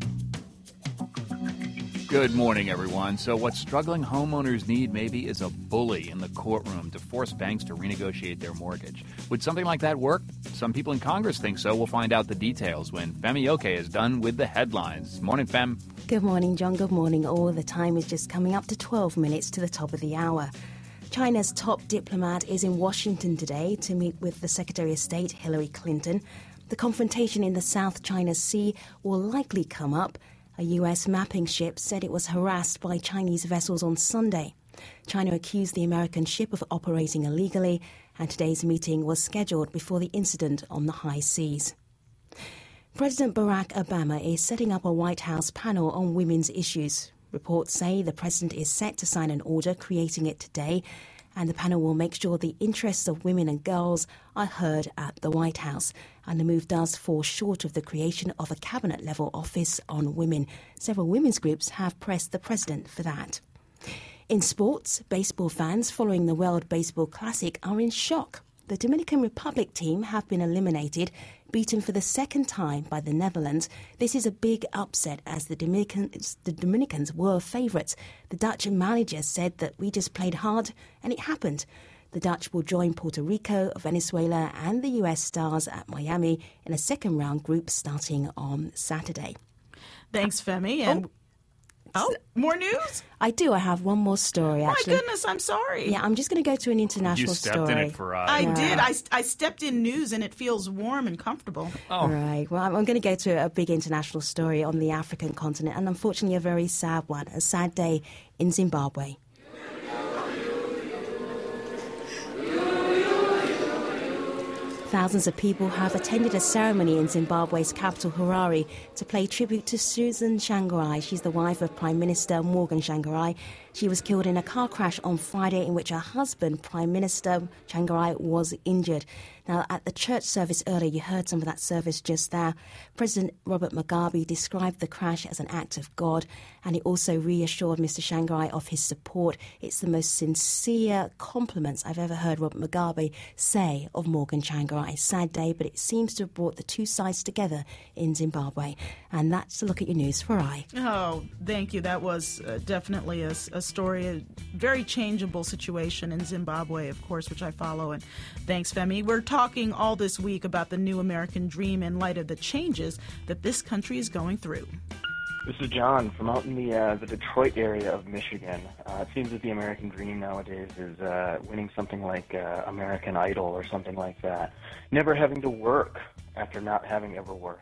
Good morning, everyone. So what struggling homeowners need maybe is a bully in the courtroom to force banks to renegotiate their mortgage. Would something like that work? Some people in Congress think so. We'll find out the details when Femi Oke is done with the headlines. Morning, Fem. Good morning, John. Good morning, all. The time is just coming up to twelve minutes to the top of the hour. China's top diplomat is in Washington today to meet with the Secretary of State, Hillary Clinton. The confrontation in the South China Sea will likely come up. A U S mapping ship said it was harassed by Chinese vessels on Sunday. China accused the American ship of operating illegally, and today's meeting was scheduled before the incident on the high seas. President Barack Obama is setting up a White House panel on women's issues. Reports say the president is set to sign an order creating it today, and the panel will make sure the interests of women and girls are heard at the White House. And the move does fall short of the creation of a cabinet-level office on women. Several women's groups have pressed the president for that. In sports, baseball fans following the World Baseball Classic are in shock. The Dominican Republic team have been eliminated, beaten for the second time by the Netherlands. This is a big upset as the Dominicans, the Dominicans were favourites. The Dutch manager said that we just played hard and it happened. The Dutch will join Puerto Rico, Venezuela and the U S Stars at Miami in a second round group starting on Saturday. Thanks, Femi. And oh. Oh, more news? I do. I have one more story, actually. My goodness, I'm sorry. Yeah, I'm just going to go to an international you stepped story. in it for us. I yeah. did. I, I stepped in news, and it feels warm and comfortable. Oh. Right. Well, I'm, I'm going to go to a big international story on the African continent, and unfortunately a very sad one, a sad day in Zimbabwe. Thousands of people have attended a ceremony in Zimbabwe's capital, Harare, to pay tribute to Susan Tsvangirai. She's the wife of Prime Minister Morgan Tsvangirai. She was killed in a car crash on Friday in which her husband, Prime Minister Tsvangirai, was injured. Now, at the church service earlier, you heard some of that service just there. President Robert Mugabe described the crash as an act of God, and he also reassured Mister Tsvangirai of his support. It's the most sincere compliments I've ever heard Robert Mugabe say of Morgan Tsvangirai. Sad day, but it seems to have brought the two sides together in Zimbabwe. And that's a look at your news for I. Oh, thank you. That was uh, definitely a, a story, a very changeable situation in Zimbabwe, of course, which I follow. And thanks, Femi. We're talking all this week about the new American dream in light of the changes that this country is going through. This is John from out in the uh, the Detroit area of Michigan. Uh, it seems that the American dream nowadays is uh, winning something like uh, American Idol or something like that. Never having to work after not having ever worked.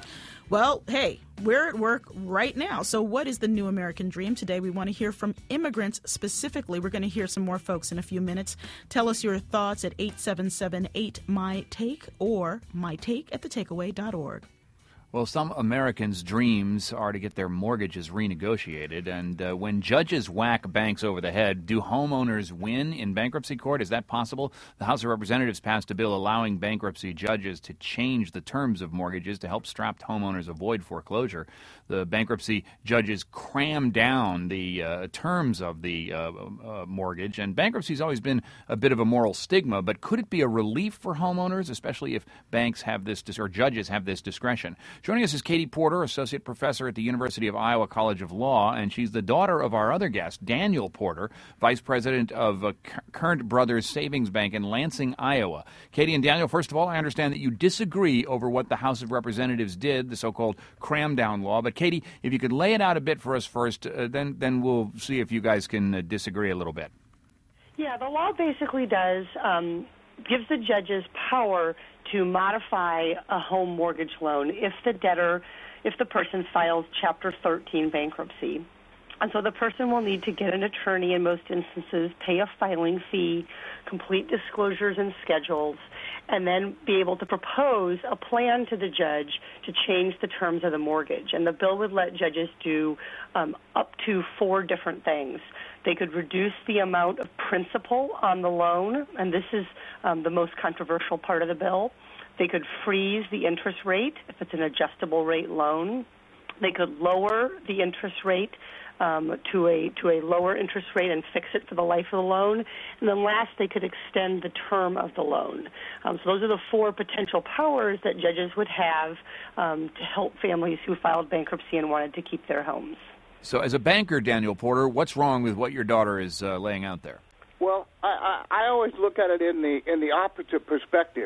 Well, hey, we're at work right now. So what is the new American dream? Today we want to hear from immigrants specifically. We're going to hear some more folks in a few minutes. Tell us your thoughts at eight seven seven eight M Y Take or mytake at the takeaway dot org. Well, some Americans' dreams are to get their mortgages renegotiated, and uh, when judges whack banks over the head, do homeowners win in bankruptcy court? Is that possible? The House of Representatives passed a bill allowing bankruptcy judges to change the terms of mortgages to help strapped homeowners avoid foreclosure. The bankruptcy judges cram down the uh, terms of the uh, uh, mortgage, and bankruptcy has always been a bit of a moral stigma, but could it be a relief for homeowners, especially if banks have this, or judges have this discretion? Joining us is Katie Porter, Associate Professor at the University of Iowa College of Law, and she's the daughter of our other guest, Daniel Porter, Vice President of uh, Current Brothers Savings Bank in Lansing, Iowa. Katie and Daniel, first of all, I understand that you disagree over what the House of Representatives did, the so-called cram-down law. But Katie, if you could lay it out a bit for us first, uh, then, then we'll see if you guys can uh, disagree a little bit. Yeah, the law basically does um, gives the judges power to modify a home mortgage loan if the debtor, if the person files Chapter thirteen bankruptcy. And so the person will need to get an attorney in most instances, pay a filing fee, complete disclosures and schedules, and then be able to propose a plan to the judge to change the terms of the mortgage. And the bill would let judges do um, up to four different things. They could reduce the amount of principal on the loan, and this is um, the most controversial part of the bill. They could freeze the interest rate if it's an adjustable rate loan. They could lower the interest rate um, to a to a lower interest rate and fix it for the life of the loan. And then last, they could extend the term of the loan. Um, so those are the four potential powers that judges would have um, to help families who filed bankruptcy and wanted to keep their homes. So as a banker, Daniel Porter, what's wrong with what your daughter is uh, laying out there? Well, I, I, I always look at it in the in the opposite perspective.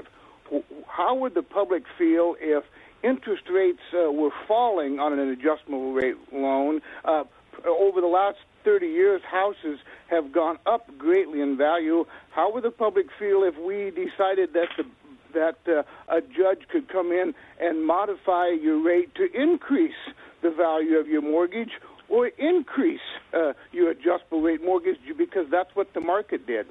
How would the public feel if interest rates uh, were falling on an adjustable rate loan? Uh, over the last thirty years, houses have gone up greatly in value. How would the public feel if we decided that the that uh, a judge could come in and modify your rate to increase the value of your mortgage or increase uh, your adjustable rate mortgage because that's what the market did?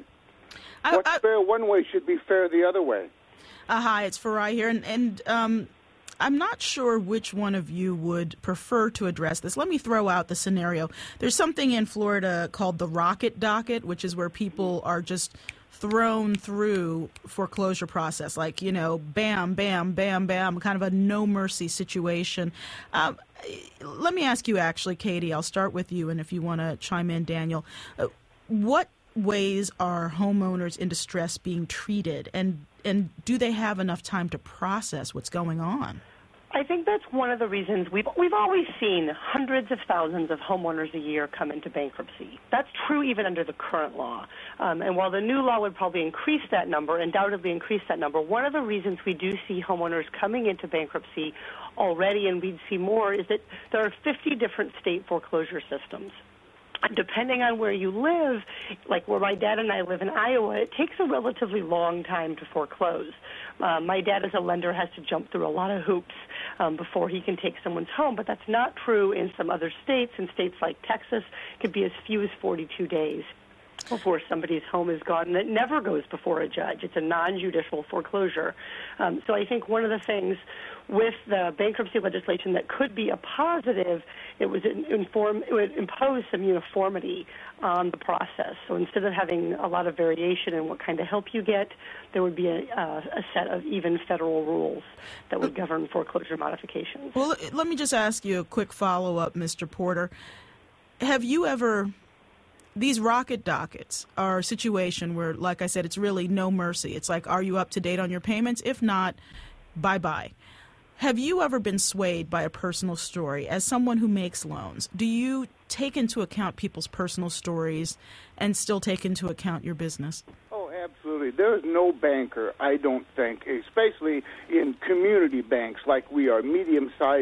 I, What's I, fair one way should be fair the other way. Uh, hi, it's Farai here, and, and um, I'm not sure which one of you would prefer to address this. Let me throw out the scenario. There's something in Florida called the rocket docket, which is where people are just thrown through foreclosure process, like, you know, bam, bam, bam, bam, kind of a no-mercy situation. Um, let me ask you, actually, Katie, I'll start with you, and if you want to chime in, Daniel, uh, what ways are homeowners in distress being treated, and and do they have enough time to process what's going on? I think that's one of the reasons we've we've always seen hundreds of thousands of homeowners a year come into bankruptcy. That's true even under the current law. Um, and while the new law would probably increase that number, undoubtedly increase that number, one of the reasons we do see homeowners coming into bankruptcy already, and we'd see more, is that there are fifty different state foreclosure systems. Depending on where you live, like where my dad and I live in Iowa, it takes a relatively long time to foreclose. Uh, my dad, as a lender, has to jump through a lot of hoops um, before he can take someone's home, but that's not true in some other states. In states like Texas, it could be as few as forty-two days before somebody's home is gone, and it never goes before a judge. It's a non-judicial foreclosure. Um, so I think one of the things with the bankruptcy legislation that could be a positive, it was inform, it would impose some uniformity on the process. So instead of having a lot of variation in what kind of help you get, there would be a, uh, a set of even federal rules that would govern foreclosure modifications. Well, let me just ask you a quick follow-up, Mister Porter. Have you ever... These rocket dockets are a situation where, like I said, it's really no mercy. It's like, are you up to date on your payments? If not, bye-bye. Have you ever been swayed by a personal story? As someone who makes loans, do you take into account people's personal stories and still take into account your business? Oh, absolutely. There is no banker, I don't think, especially in community banks like we are, medium-sized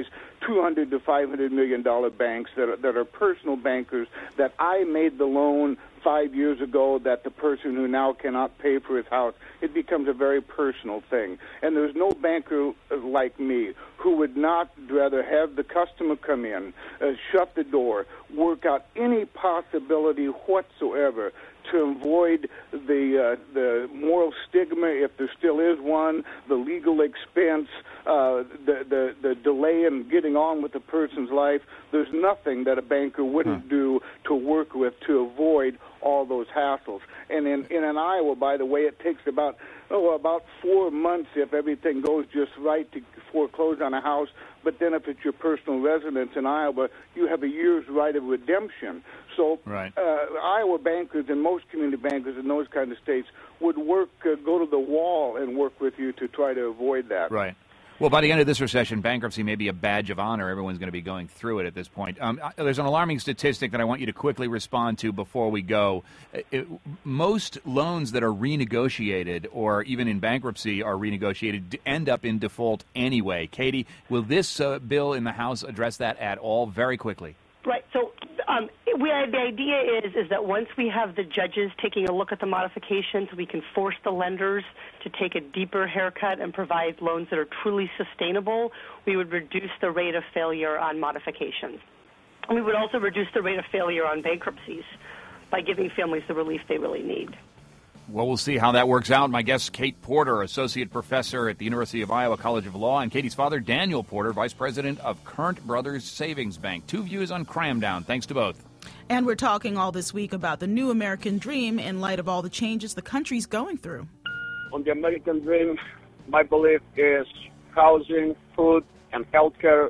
two hundred to five hundred million dollar banks that are, that are personal bankers, that I made the loan five years ago, that the person who now cannot pay for his house, it becomes a very personal thing. And there's no banker like me who would not rather have the customer come in, uh, shut the door, work out any possibility whatsoever to avoid the uh, the moral stigma, if there still is one, the legal expense, uh, the, the the delay in getting on with the person's life. There's nothing that a banker wouldn't hmm. do to work with to avoid all those hassles. And in, in, in Iowa, by the way, it takes about oh about four months if everything goes just right to foreclose on a house. But then if it's your personal residence in Iowa, you have a year's right of redemption. So right. uh, Iowa bankers and most community bankers in those kind of states would work, uh, go to the wall and work with you to try to avoid that. Right. Well, by the end of this recession, bankruptcy may be a badge of honor. Everyone's going to be going through it at this point. Um, there's an alarming statistic that I want you to quickly respond to before we go. It, most loans that are renegotiated or even in bankruptcy are renegotiated end up in default anyway. Katie, will this uh, bill in the House address that at all? Very quickly. Right. So um, we, the idea is is that once we have the judges taking a look at the modifications, we can force the lenders to take a deeper haircut and provide loans that are truly sustainable. We would reduce the rate of failure on modifications. We would also reduce the rate of failure on bankruptcies by giving families the relief they really need. Well, we'll see how that works out. My guest, Kate Porter, Associate Professor at the University of Iowa College of Law, and Katie's father, Daniel Porter, Vice President of Current Brothers Savings Bank. Two views on Cramdown. Thanks to both. And we're talking all this week about the new American dream in light of all the changes the country's going through. On the American dream, my belief is housing, food, and health care.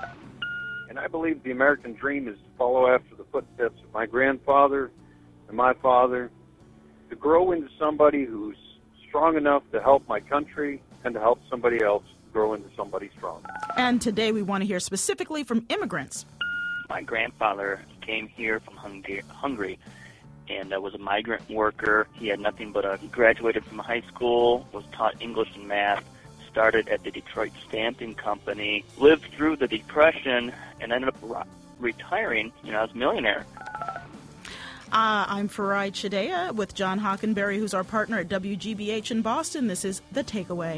And I believe the American dream is to follow after the footsteps of my grandfather and my father, to grow into somebody who's strong enough to help my country and to help somebody else grow into somebody strong. And today we want to hear specifically from immigrants. My grandfather came here from Hungary and uh, was a migrant worker. He had nothing but a, he graduated from high school, was taught English and math, started at the Detroit Stamping Company, lived through the Depression, and ended up re- retiring, you know, as a millionaire. Uh, I'm Farai Chidea with John Hockenberry, who's our partner at W G B H in Boston. This is The Takeaway.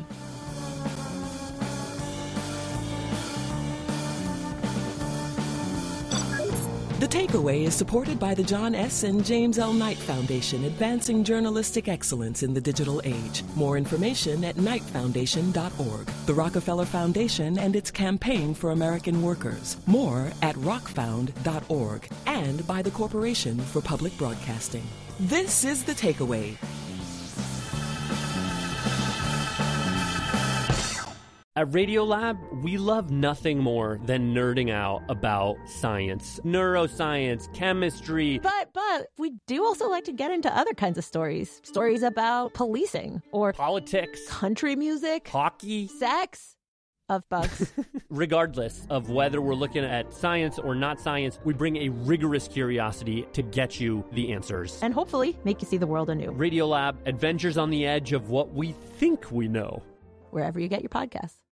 The Takeaway is supported by the John S. and James L. Knight Foundation, advancing journalistic excellence in the digital age. More information at knight foundation dot org. The Rockefeller Foundation and its campaign for American workers. More at rock found dot org. And by the Corporation for Public Broadcasting. This is The Takeaway. At Radiolab, we love nothing more than nerding out about science, neuroscience, chemistry. But, but, we do also like to get into other kinds of stories. Stories about policing or politics, country music, hockey, sex, of bugs. Regardless of whether we're looking at science or not science, we bring a rigorous curiosity to get you the answers. And hopefully make you see the world anew. Radiolab, adventures on the edge of what we think we know. Wherever you get your podcasts.